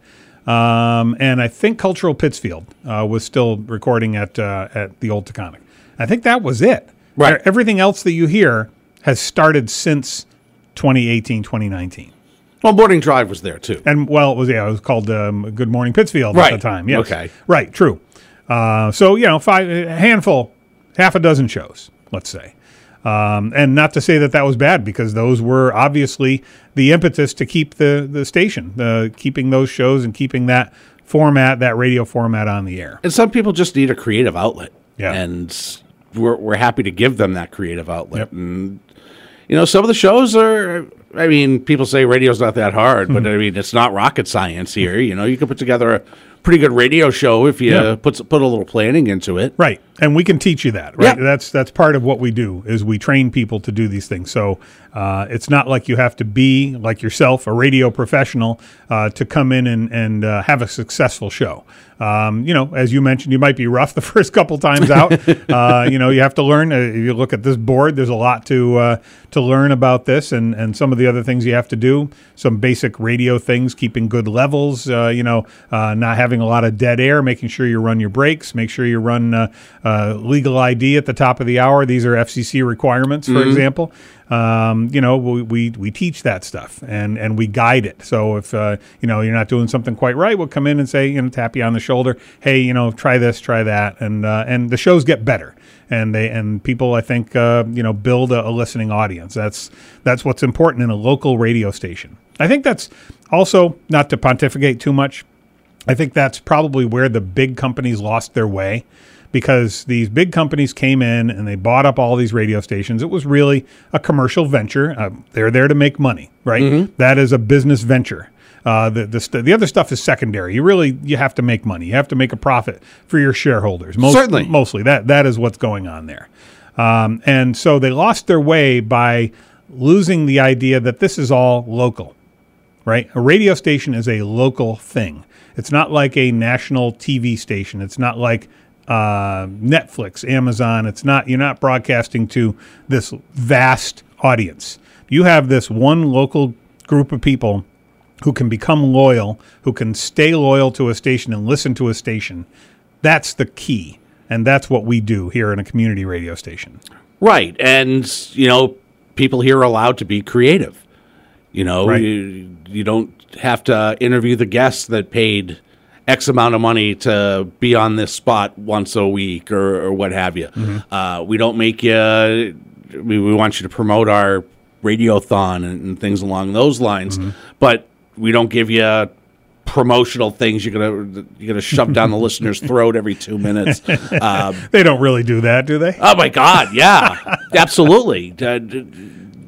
Um, and I think Cultural Pittsfield uh, was still recording at uh, at the Old Taconic. I think that was it. Right. Everything else that you hear has started since twenty eighteen, twenty nineteen. Well, Morning Drive was there, too. And, well, it was, yeah, it was called um, Good Morning Pittsfield Right. at the time. Yes. Okay. Right, true. Uh, so, you know, five, a handful, half a dozen shows, let's say. Um, and not to say that that was bad, because those were obviously the impetus to keep the, the station, uh, keeping those shows and keeping that format, that radio format on the air. And some people just need a creative outlet. Yeah. And we're, we're happy to give them that creative outlet. Yep. And, you know, some of the shows are, I mean, people say radio's not that hard, but I mean, it's not rocket science here. You know, you can put together a pretty good radio show if you Yeah. put put a little planning into it. Right. And we can teach you that, right? Yeah. That's that's part of what we do, is we train people to do these things. So uh, it's not like you have to be, like yourself, a radio professional uh, to come in and, and uh, have a successful show. Um, you know, as you mentioned, you might be rough the first couple times out. uh, you know, you have to learn. Uh, if you look at this board, there's a lot to uh, to learn about this, and, and some of the other things you have to do. Some basic radio things, keeping good levels, uh, you know, uh, not having a lot of dead air, making sure you run your brakes, make sure you run uh, uh, legal I D at the top of the hour. These are F C C requirements, for Mhm. example. Um, you know, we, we we teach that stuff, and, and we guide it. So if, uh, you know, you're not doing something quite right, we'll come in and say, you know, tap you on the shoulder. Hey, you know, try this, try that. And uh, and the shows get better. And they and people, I think, uh, you know, build a, a listening audience. That's that's what's important in a local radio station. I think that's also, not to pontificate too much, I think that's probably where the big companies lost their way, because these big companies came in and they bought up all these radio stations. It was really a commercial venture. Uh, they're there to make money, right? Mhm. That is a business venture. Uh, the the, st- the other stuff is secondary. You really you have to make money. You have to make a profit for your shareholders. Most, Certainly. mostly that that is what's going on there. Um, and so they lost their way by losing the idea that this is all local, right? A radio station is a local thing. It's not like a national T V station. It's not like uh, Netflix, Amazon. It's not, you're not broadcasting to this vast audience. You have this one local group of people who can become loyal, who can stay loyal to a station and listen to a station. That's the key. And that's what we do here in a community radio station. Right. And, you know, people here are allowed to be creative. You know, Right. you, you don't have to interview the guests that paid X amount of money to be on this spot once a week or, or what have you. Mm-hmm. Uh, we don't make you, we, we want you to promote our radiothon and, and things along those lines. Mm-hmm. But we don't give you promotional things you're gonna you're gonna shove down the listener's throat every two minutes. Um, They don't really do that, do they? oh my God, yeah, absolutely. Uh, d-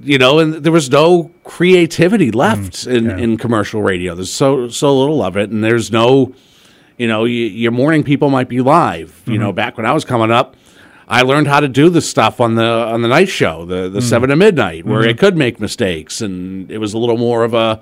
you know, and there was no creativity left Mm, in, yeah. in commercial radio. There's so so little of it, and there's no, you know, y your morning people might be live. You know, Mm-hmm. back when I was coming up, I learned how to do the stuff on the on the night show, the the Mm. seven to midnight, where Mhm. I could make mistakes, and it was a little more of a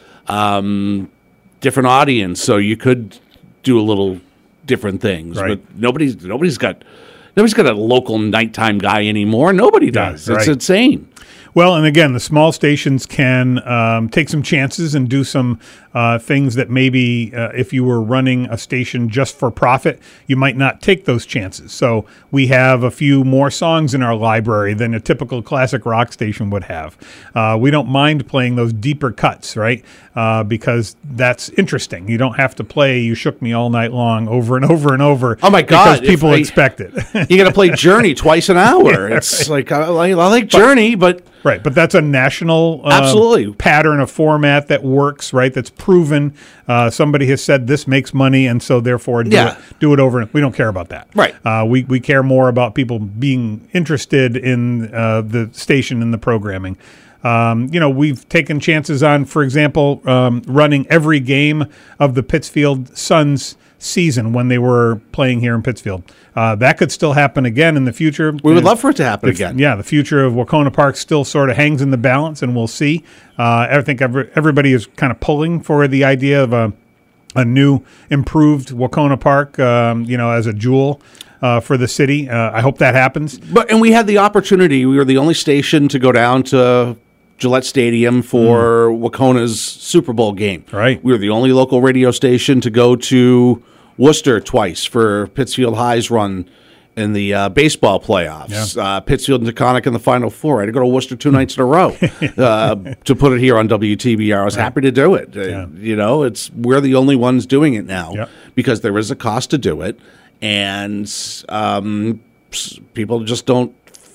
um, different audience, so you could do a little different things. Right. But nobody's nobody's got nobody's got a local nighttime guy anymore. Nobody does. Yeah, it's right. insane. Well, and again, the small stations can um, take some chances and do some uh, things that maybe uh, if you were running a station just for profit, you might not take those chances. So we have a few more songs in our library than a typical classic rock station would have. Uh, we don't mind playing those deeper cuts, right? Uh, because that's interesting. You don't have to play "You Shook Me All Night Long" over and over and over. Oh my God! Because people If I- expect it. You got to play Journey twice an hour. Yeah, It's right. like I, like I like Journey, but right, but that's a national uh, Absolutely. pattern of format that works, right? That's proven. Uh, somebody has said this makes money, and so therefore do, Yeah. it, do it over. We don't care about that. Right. Uh, we, we care more about people being interested in uh, the station and the programming. Um, you know, we've taken chances on, for example, um, running every game of the Pittsfield Suns season when they were playing here in Pittsfield. Uh, that could still happen again in the future. we would And love for it to happen the- again. Yeah, the future of Wacona Park still sort of hangs in the balance, and we'll see. Uh, I think every, everybody is kind of pulling for the idea of a, a new, improved Wacona Park, um, you know, as a jewel uh, for the city. Uh, I hope that happens. But and we had the opportunity. We were the only station to go down to Gillette Stadium for Wacona's Super Bowl game. Right. We were the only local radio station to go to Worcester twice for Pittsfield High's run in the uh, baseball playoffs. Yeah. Uh, Pittsfield and Taconic in the Final Four. I had to go to Worcester two nights in a row uh, to put it here on W T B R. I was happy to do it. Uh, Yeah. You know, it's we're the only ones doing it now Yep. because there is a cost to do it, and um, s- people just don't.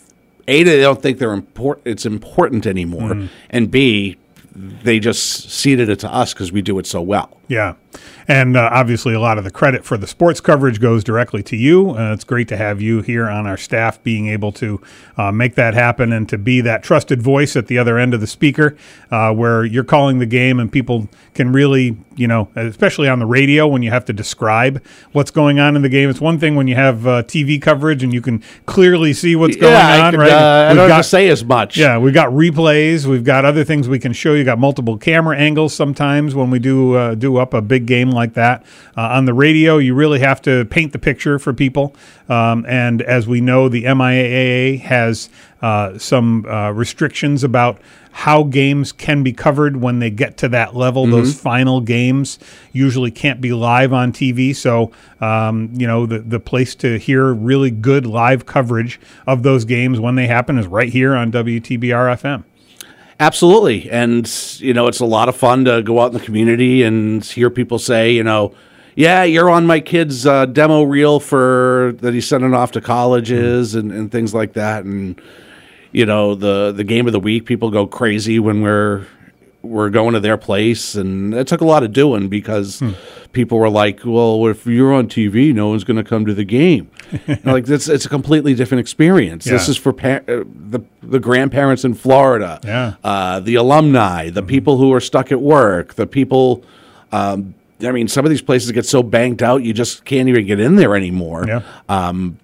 A, they don't think they're important. It's important anymore, Mm. and B, they just ceded it to us because we do it so well. Yeah. And uh, obviously, a lot of the credit for the sports coverage goes directly to you. Uh, it's great to have you here on our staff being able to uh, make that happen and to be that trusted voice at the other end of the speaker uh, where you're calling the game and people can really, you know, especially on the radio when you have to describe what's going on in the game. It's one thing when you have uh, T V coverage and you can clearly see what's going yeah, I on, could, right? Uh, I We've don't got- have to say as much. Yeah, we've got replays. We've got other things we can show you. Got multiple camera angles sometimes when we do uh, do up a big game like that. Uh, on the radio, you really have to paint the picture for people. Um, and as we know, the M I A A has uh, some uh, restrictions about how games can be covered when they get to that level. Mhm. Those final games usually can't be live on T V. So, um, you know, the, the place to hear really good live coverage of those games when they happen is right here on W T B R F M. Absolutely. And, you know, it's a lot of fun to go out in the community and hear people say, you know, yeah, you're on my kid's uh, demo reel for that he's sending off to colleges and, and things like that. And, you know, the, the game of the week, people go crazy when we're we're going to their place. And it took a lot of doing because people were like, well, if you're on T V, no one's going to come to the game. And like, it's, it's a completely different experience. This Yeah. is for pa- uh, the, the grandparents in Florida, Yeah. uh, the alumni, the people who are stuck at work, the people. Um, I mean, some of these places get so banked out, you just can't even get in there anymore. Yeah. Um,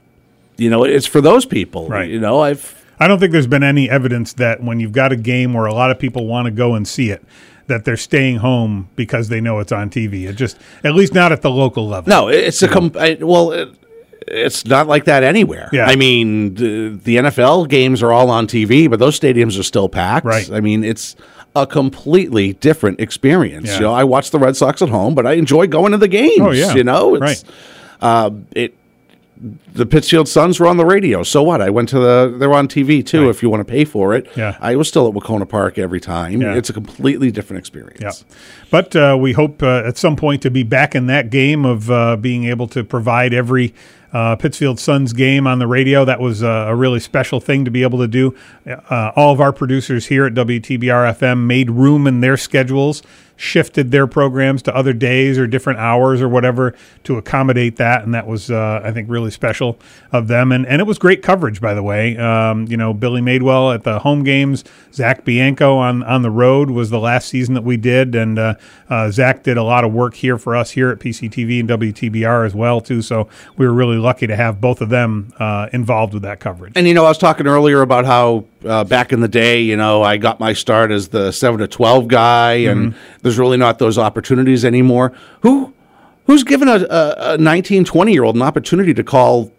you know, it's for those people. Right. You know, I've. I don't think there's been any evidence that when you've got a game where a lot of people want to go and see it, that they're staying home because they know it's on T V. It just, at least not at the local level. No, it's a com- I, well, it, it's not like that anywhere. Yeah. I mean, the, the N F L games are all on T V, but those stadiums are still packed. Right. I mean, it's a completely different experience. Yeah. You know, I watch the Red Sox at home, but I enjoy going to the games. Oh, yeah. You know, it's, Right. Uh, it. The Pittsfield Suns were on the radio. So what? I went to the. They're on T V too. Right. If you want to pay for it. Yeah. I was still at Wacona Park every time. Yeah. It's a completely different experience. Yeah. But uh, we hope uh, at some point to be back in that game of uh, being able to provide every uh, Pittsfield Suns game on the radio. That was uh, a really special thing to be able to do. Uh, all of our producers here at W T B R F M made room in their schedules, shifted their programs to other days or different hours or whatever to accommodate that, and that was, uh, I think, really special of them. And and it was great coverage, by the way. Um, you know, Billy Madewell at the home games, Zach Bianco on, on the road was the last season that we did, and uh, uh, Zach did a lot of work here for us here at P C T V and W T B R as well, too, so we were really lucky to have both of them uh, involved with that coverage. And, you know, I was talking earlier about how uh, back in the day, you know, I got my start as the seven to twelve guy, and mm-hmm. there's really not those opportunities anymore. Who Who's given a, a, a nineteen, twenty-year-old an opportunity to call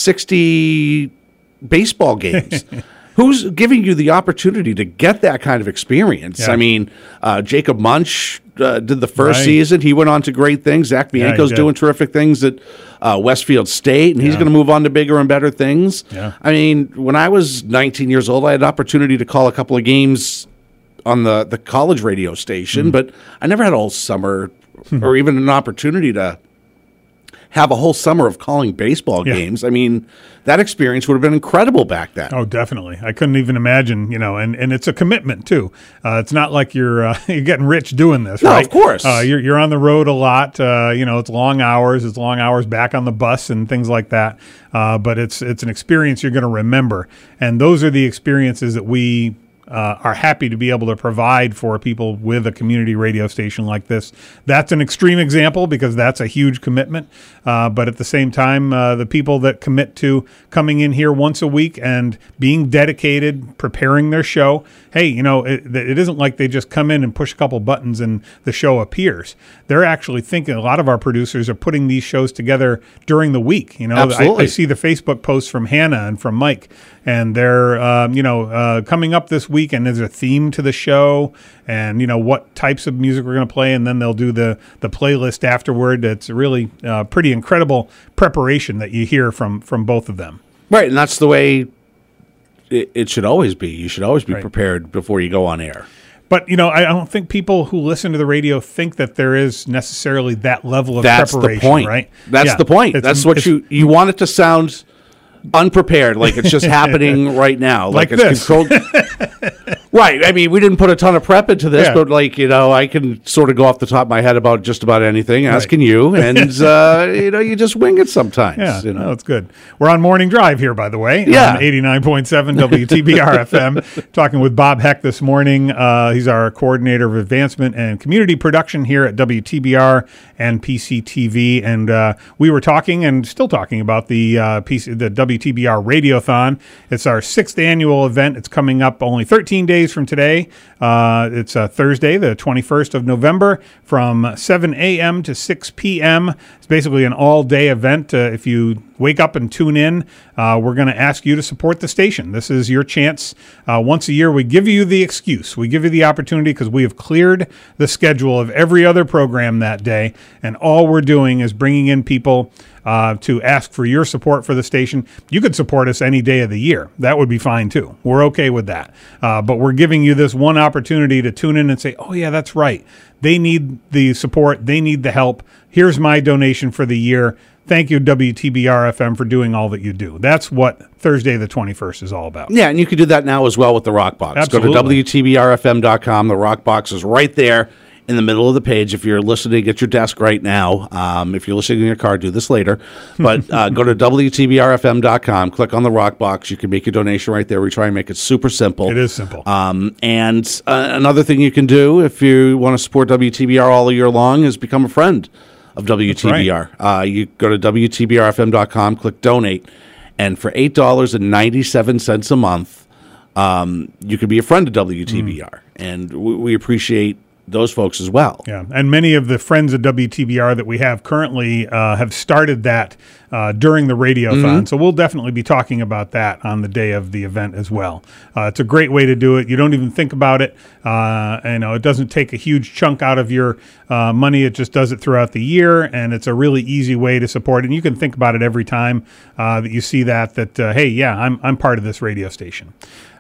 sixty baseball games? Who's giving you the opportunity to get that kind of experience? Yeah. I mean, uh, Jacob Munch uh, did the first right. season. He went on to great things. Zach Bianco's yeah, doing terrific things at uh, Westfield State, and he's yeah. going to move on to bigger and better things. Yeah. I mean, when I was nineteen years old, I had an opportunity to call a couple of games on the, the college radio station, mm. but I never had a whole summer or even an opportunity to have a whole summer of calling baseball yeah. games. I mean, that experience would have been incredible back then. Oh, definitely. I couldn't even imagine, you know, and, and it's a commitment too. Uh, it's not like you're uh, you're getting rich doing this, no, right? No, of course. Uh, you're you're on the road a lot. Uh, you know, it's long hours. It's long hours back on the bus and things like that. Uh, but it's it's an experience you're going to remember, and those are the experiences that we Uh, are happy to be able to provide for people with a community radio station like this. That's an extreme example because that's a huge commitment. Uh, but at the same time, uh, the people that commit to coming in here once a week and being dedicated, preparing their show, hey, you know, it, it isn't like they just come in and push a couple buttons and the show appears. They're actually thinking, a lot of our producers are putting these shows together during the week. You know, I, I see the Facebook posts from Hannah and from Mike, and they're, um, you know, uh, coming up this week, and there's a theme to the show, and you know what types of music we're going to play, and then they'll do the the playlist afterward. It's really uh, pretty incredible preparation that you hear from from both of them. Right, and that's the way it, it should always be. You should always be right. prepared before you go on air. But, you know, I don't think people who listen to the radio think that there is necessarily that level of that's preparation, the point. right? That's yeah. the point. It's, that's what you you want it to sound unprepared, like it's just happening right now, like, like it's this. controlled. Right. I mean, we didn't put a ton of prep into this, yeah. but like, you know, I can sort of go off the top of my head about just about anything. As right. can you, and uh, you know, you just wing it sometimes. Yeah, you know, no, that's good. We're on Morning Drive here, by the way. Yeah, on eighty-nine point seven W T B R F M. Talking with Bob Heck this morning. Uh, he's our coordinator of advancement and community production here at W T B R and P C T V, and uh, we were talking and still talking about the uh, P C, the W T B R Radiothon. It's our sixth annual event. It's coming up only thirteen days from today. Uh, it's uh, Thursday, the twenty-first of November, from seven a.m. to six p.m. It's basically an all-day event. Uh, if you wake up and tune in, uh, we're going to ask you to support the station. This is your chance. Uh, once a year, we give you the excuse. We give you the opportunity because we have cleared the schedule of every other program that day, and all we're doing is bringing in people Uh, to ask for your support for the station. You could support us any day of the year. That would be fine too. We're okay with that. Uh, but we're giving you this one opportunity to tune in and say, oh yeah, that's right. They need the support. They need the help. Here's my donation for the year. Thank you, W T B R F M, for doing all that you do. That's what Thursday the twenty-first is all about. Yeah, and you can do that now as well with the Rock Box. Absolutely. Go to W T B R F M dot com. The Rock Box is right there in the middle of the page. If you're listening at your desk right now, um, if you're listening in your car, do this later. But uh, go to W T B R F M dot com, click on the Rock Box. You can make your donation right there. We try and make it super simple. It is simple. Um, and uh, another thing you can do if you want to support W T B R all year long is become a friend of W T B R. Right. Uh, you go to W T B R F M dot com, click donate, and for eight dollars and ninety-seven cents a month, um, you can be a friend of W T B R. Mm. And we, we appreciate those folks as well. Yeah, and many of the friends of W T B R that we have currently uh, have started that uh, during the Radiothon, mm-hmm. so we'll definitely be talking about that on the day of the event as well. Uh, it's a great way to do it. You don't even think about it. Uh, you know, it doesn't take a huge chunk out of your uh, money. It just does it throughout the year, and it's a really easy way to support it. And you can think about it every time uh, that you see that, that, uh, hey, yeah, I'm I'm part of this radio station.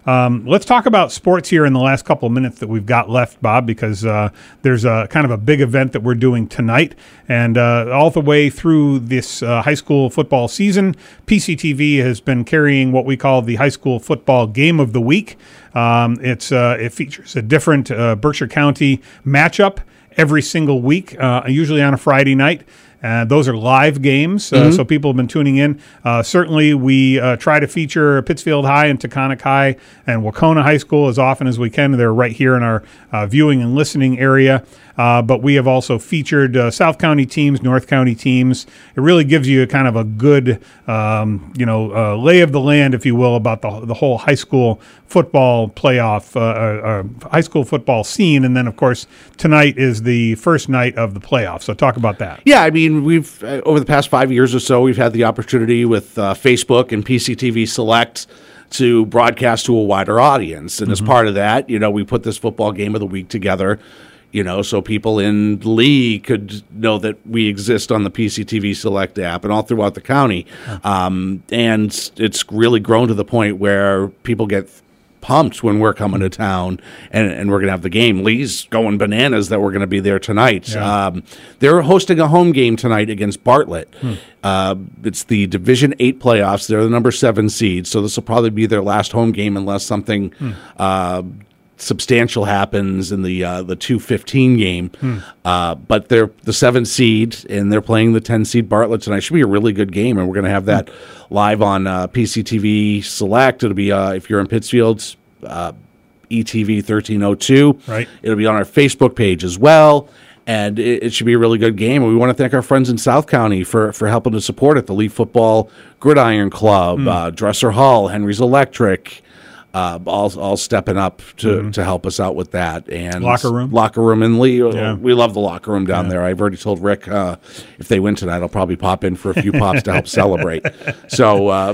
Um, let's talk about sports here in the last couple of minutes that we've got left, Bob, because uh, there's a kind of a big event that we're doing tonight. And uh, all the way through this uh, high school football season, P C T V has been carrying what we call the High School Football Game of the Week. Um, it's uh, it features a different uh, Berkshire County matchup every single week, uh, usually on a Friday night. Uh, those are live games, uh, Mm-hmm. so people have been tuning in. Uh, certainly, we uh, try to feature Pittsfield High and Taconic High and Wacona High School as often as we can. They're right here in our uh, viewing and listening area. Uh, but we have also featured uh, South County teams, North County teams. It really gives you a kind of a good, um, you know, uh, lay of the land, if you will, about the the whole high school football playoff, uh, uh, uh, high school football scene. And then, of course, tonight is the first night of the playoffs. So talk about that. Yeah, I mean, we've uh, over the past five years or so, we've had the opportunity with uh, Facebook and P C T V Select to broadcast to a wider audience. And mm-hmm. as part of that, you know, we put this football game of the week together, you know, so people in Lee could know that we exist on the P C T V Select app and all throughout the county. Um, and it's really grown to the point where people get pumped when we're coming to town and, and we're going to have the game. Lee's going bananas that we're going to be there tonight. Yeah. Um, they're hosting a home game tonight against Bartlett. Hmm. Uh, it's the Division eight playoffs. They're the number seven seed, so this will probably be their last home game unless something hmm. uh, substantial happens in the uh, the two fifteen game. Hmm. Uh, but they're the seven seed, and they're playing the ten seed Bartlett tonight. Should be a really good game, and we're going to have that hmm. live on uh, P C T V Select. It'll be, uh, if you're in Pittsfield, uh, E T V thirteen oh two. Right. It'll be on our Facebook page as well. And it, it should be a really good game. And we want to thank our friends in South County for, for helping to support it. The Lee Football Gridiron Club, Hmm. uh, Dresser Hall, Henry's Electric, Uh, all all stepping up to, Mm-hmm. to help us out with that. And Locker room? Locker room in Lee. Yeah. We love the locker room down Yeah. there. I've already told Rick uh, if they win tonight, I'll probably pop in for a few pops to help celebrate. So, uh,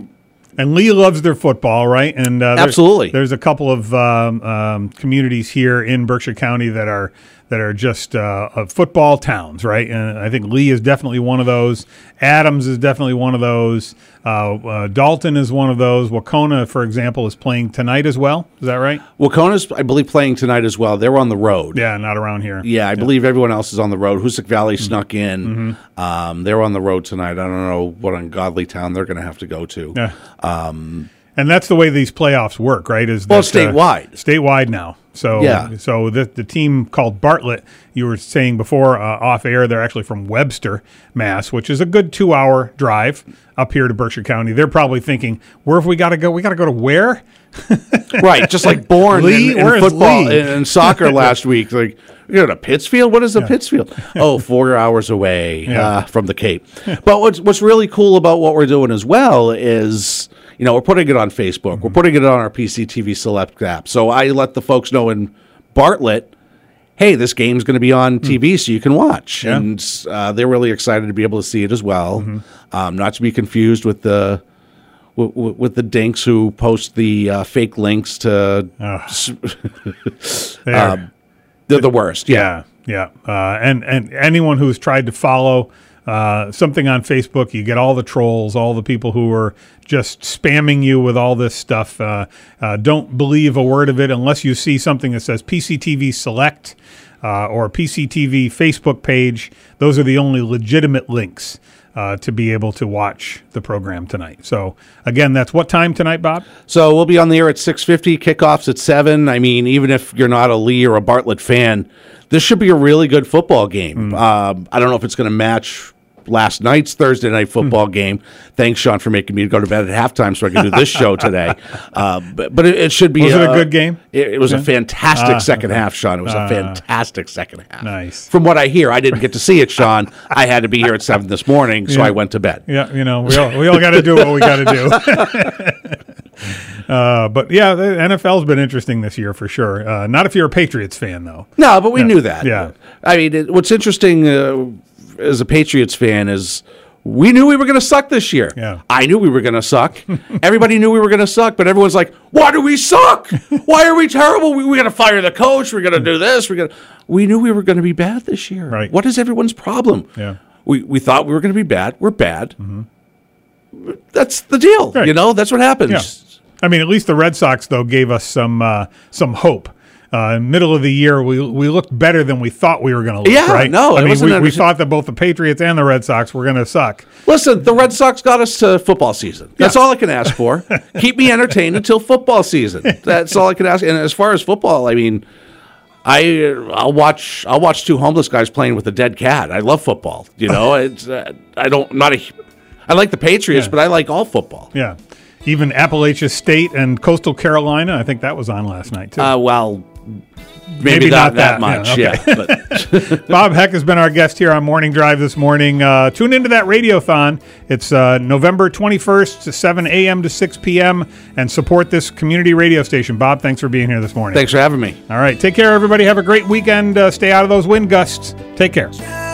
And Lee loves their football, right? And uh, there's, Absolutely. there's a couple of um, um, communities here in Berkshire County that are that are just uh, uh, football towns, right? And I think Lee is definitely one of those. Adams is definitely one of those. Uh, uh, Dalton is one of those. Wacona, for example, is playing tonight as well. Is that right? Wacona's, I believe, playing tonight as well. They're on the road. Yeah, not around here. Yeah, I Yeah. believe everyone else is on the road. Hoosick Valley snuck in. Mm-hmm. Um, they're on the road tonight. I don't know what ungodly town they're going to have to go to. Yeah. Um, And that's the way these playoffs work, right? Is Well, that, statewide. Uh, statewide now. So, Yeah. so the the team called Bartlett, you were saying before uh, off air, they're actually from Webster, Mass, which is a good two hour drive up here to Berkshire County. They're probably thinking, where have we got to go? We got to go to where? right, just like Bourne Lee? in, in Where is football Lee? and, and soccer last week. Like, you know, to Pittsfield? What is a Yeah. Pittsfield? Oh, four hours away Yeah. uh, from the Cape. But what's what's really cool about what we're doing as well is, you know, we're putting it on Facebook. Mm-hmm. We're putting it on our P C T V Select app. So I let the folks know in Bartlett, hey, this game's going to be on T V so you can watch. Yeah. And uh, they're really excited to be able to see it as well. Mm-hmm. Um, not to be confused with the with, with the dinks who post the uh, fake links to. They are- um, they're the worst. Yeah, yeah. Uh, and and anyone who's tried to follow uh, something on Facebook, you get all the trolls, all the people who are just spamming you with all this stuff. Uh, uh, don't believe a word of it unless you see something that says P C T V Select uh, or P C T V Facebook page. Those are the only legitimate links uh, to be able to watch the program tonight. So, again, that's what time tonight, Bob? So we'll be on the air at six fifty, kickoffs at seven. I mean, even if you're not a Lee or a Bartlett fan, this should be a really good football game. Mm. Um, I don't know if it's going to match last night's Thursday night football game. Thanks, Sean, for making me go to bed at halftime so I could do this show today. Uh, but, but it, it should be. Was it a uh, good game? It, it was Yeah. a fantastic Ah, second okay. half, Sean. It was Ah. a fantastic second half. Nice. From what I hear, I didn't get to see it, Sean. I had to be here at seven this morning, so Yeah. I went to bed. Yeah, you know, we all, we all got to do what we got to do. uh, but yeah, the N F L's been interesting this year for sure. Uh, not if you're a Patriots fan, though. No, but we Yeah. knew that. Yeah. I mean, it, what's interesting uh, as a Patriots fan is we knew we were going to suck this year. Yeah. I knew we were going to suck. Everybody knew we were going to suck, but everyone's like, why do we suck? Why are we terrible? We, we got to fire the coach. We're going to do this. We're going to. We knew we were going to be bad this year. Right. What is everyone's problem? Yeah. We, we thought we were going to be bad. We're bad. That's the deal. Right. You know, that's what happens. Yeah. I mean, at least the Red Sox, though, gave us some uh, some hope. Uh, middle of the year, we we looked better than we thought we were going to look, yeah, right? no, I it mean, wasn't we, we under- thought that both the Patriots and the Red Sox were going to suck. Listen, the Red Sox got us to football season. That's Yeah. all I can ask for. Keep me entertained until football season. That's all I can ask. And as far as football, I mean, I I'll watch I'll watch two homeless guys playing with a dead cat. I love football. You know, it's uh, I don't not a I like the Patriots, Yeah. but I like all football. Yeah. Even Appalachia State and Coastal Carolina, I think that was on last night, too. Uh, well, maybe, Maybe not, not that, that, much. yeah, Yeah, but Bob Heck has been our guest here on Morning Drive this morning. Uh, tune into that Radiothon. It's uh, November twenty-first, to seven a.m. to six p.m., and support this community radio station. Bob, thanks for being here this morning. thanks for having me. All right, take care, everybody. Have a great weekend. Uh, stay out of those wind gusts. Take care.